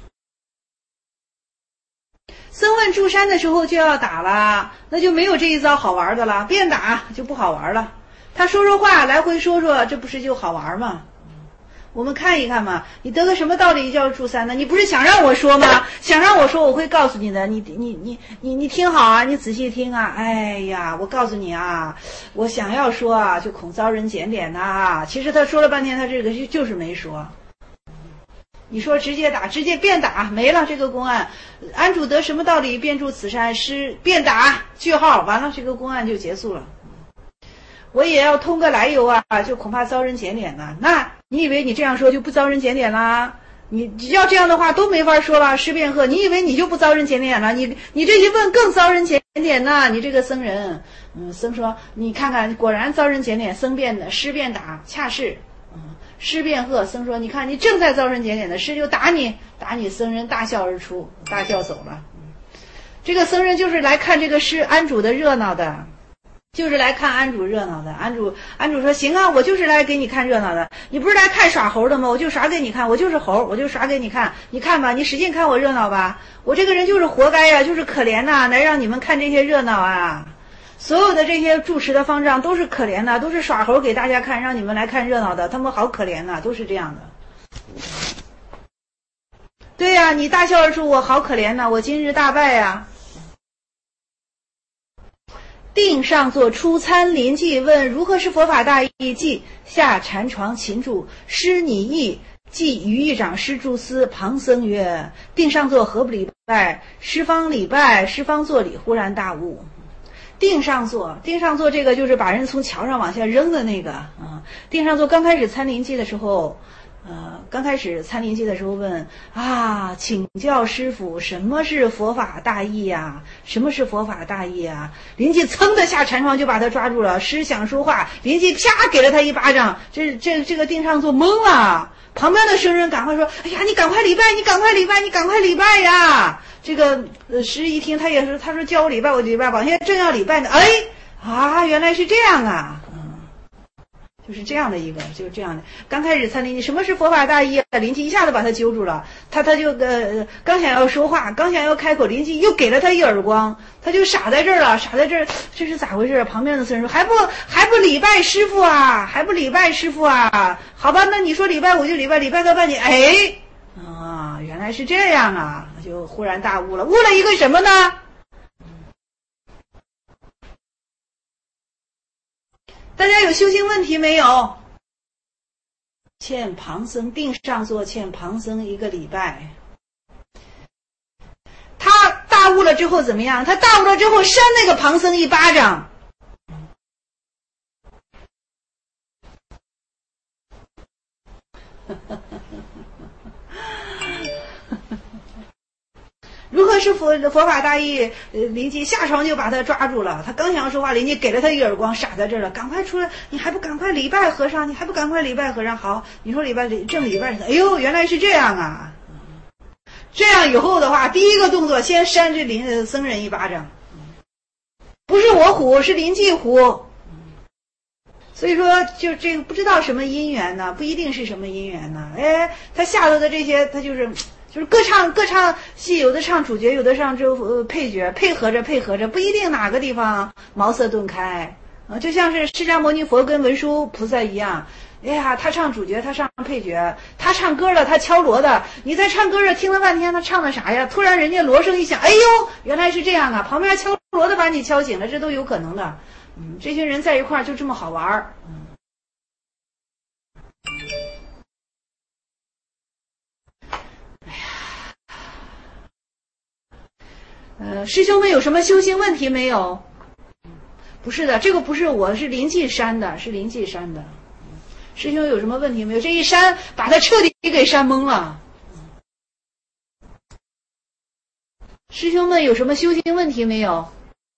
僧问住山的时候就要打了，那就没有这一招好玩的了，变打就不好玩了。他说说话，来回说说，这不是就好玩吗？我们看一看嘛，你得个什么道理叫住山呢？你不是想让我说吗？想让我说，我会告诉你的。你听好啊，你仔细听啊。哎呀，我告诉你啊，我想要说啊，就恐遭人检点呐。其实他说了半天，他这个就是没说。你说直接打，直接便打，没了这个公案。安主得什么道理？便住此山，师便打，句号，完了，这个公案就结束了。我也要通个来由啊，就恐怕遭人检点了。那你以为你这样说就不遭人检点啦？你要这样的话都没法说了。师辩贺，你以为你就不遭人检点了？你这一问更遭人检点呢？你这个僧人，僧说你看看，果然遭人检点。僧辩的，师辩打，恰是。师辩贺，僧说你看你正在遭人检点的，师就打你。僧人大笑而出，大笑走了。这个僧人就是来看这个师安主的热闹的，就是来看安主热闹的。安主说行啊，我就是来给你看热闹的。你不是来看耍猴的吗？我就耍给你看，我就是猴，我就耍给你看。你看吧，你使劲看我热闹吧。我这个人就是活该呀，就是可怜呐，来让你们看这些热闹啊。所有的这些住持的方丈都是可怜的，都是耍猴给大家看，让你们来看热闹的，他们好可怜呐，都是这样的。对呀，你大笑而出，我好可怜呐，我今日大败呀。定上座出参临记，问如何是佛法大义？记下禅床勤住，师你意。即于义长师住思，旁僧曰：定上座何不礼拜？师方礼拜，师方作礼，忽然大悟。定上座这个就是把人从桥上往下扔的那个啊。定上座刚开始参临记的时候，问啊，请教师父，什么是佛法大义呀？什么是佛法大义啊？临记噌的下禅床就把他抓住了。师想说话，临记啪给了他一巴掌。这个定上座懵了。旁边的僧人赶快说：哎呀，你赶快礼拜，你赶快礼拜，你赶快礼拜呀！这个师一听，他也是，他说叫我礼拜，我礼拜吧。现在正要礼拜呢，哎啊，原来是这样啊，就是这样的一个，就是这样的。刚开始参临记，什么是佛法大义啊？临记一下子把他揪住了，他就刚想要说话，刚想要开口，临记又给了他一耳光，他就傻在这儿了，傻在这儿，这是咋回事？旁边的僧人说：还不礼拜师父啊？还不礼拜师父啊？好吧，那你说礼拜我就礼拜，礼拜到半年，哎。啊，原来是这样啊！就忽然大悟了，悟了一个什么呢？大家有修行问题没有？欠旁僧定上座，欠旁僧一个礼拜。他大悟了之后怎么样？他大悟了之后扇那个旁僧一巴掌。如何是佛法大义？临记下床就把他抓住了，他刚想要说话，临记给了他一耳光，傻在这儿了，赶快出来！你还不赶快礼拜和尚？你还不赶快礼拜和尚？好，你说礼拜正礼拜，哎呦，原来是这样啊！这样以后的话，第一个动作先扇这僧人一巴掌，不是我虎，是临记虎。所以说，就这个不知道什么因缘呢，不一定是什么因缘呢。哎，他下头的这些，他就是各唱戏，有的唱主角，有的唱配角，配合着，不一定哪个地方茅塞顿开啊。就像是释迦牟尼佛跟文殊菩萨一样， 哎呀，他唱主角，他唱配角，他唱歌了，他敲锣的。你在唱歌这听了半天，他唱的啥呀？突然人家锣声一响，哎呦，原来是这样啊！旁边敲锣的把你敲醒了，这都有可能的。这群人在一块儿就这么好玩儿。师兄们有什么修行问题没有？不是的，这个不是我，是临济山的，是临济山的。师兄有什么问题没有？这一删，把他彻底给删懵了。师兄们有什么修行问题没有？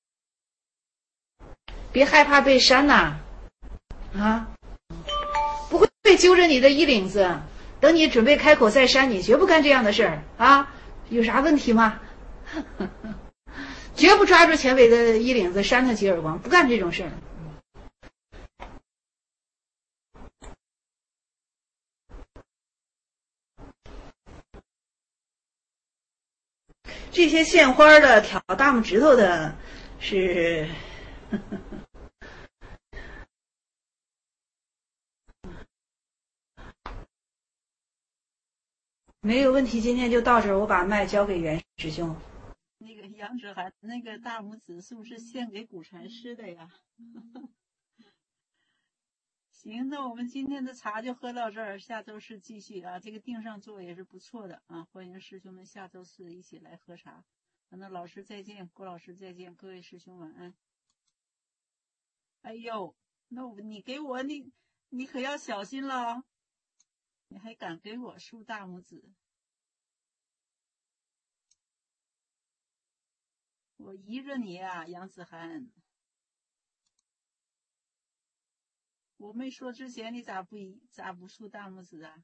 别害怕被删呐！不会揪着你的衣领子，等你准备开口再删你，绝不干这样的事儿啊！有啥问题吗？绝不抓住前辈的衣领子扇他几耳光，不干这种事儿。这些献花的、挑大拇指头的，是没有问题。今天就到这儿，我把麦交给袁师兄。 那个杨子涵，那个大拇指是不是献给古禅师的呀？行，那我们今天的茶就喝到这儿，下周四继续啊。这个定上座也是不错的啊，欢迎师兄们下周四一起来喝茶。那老师再见，郭老师再见，各位师兄晚安。哎呦，那你给我你可要小心了，你还敢给我竖大拇指？我依着你啊，杨子涵。我没说之前，你咋不竖大拇指啊？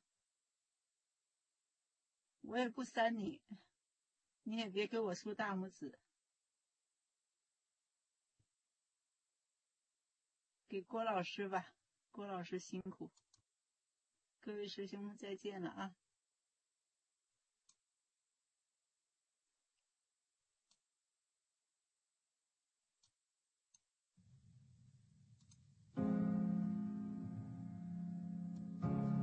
我也不删你，你也别给我竖大拇指。给郭老师吧，郭老师辛苦。各位师兄再见了啊。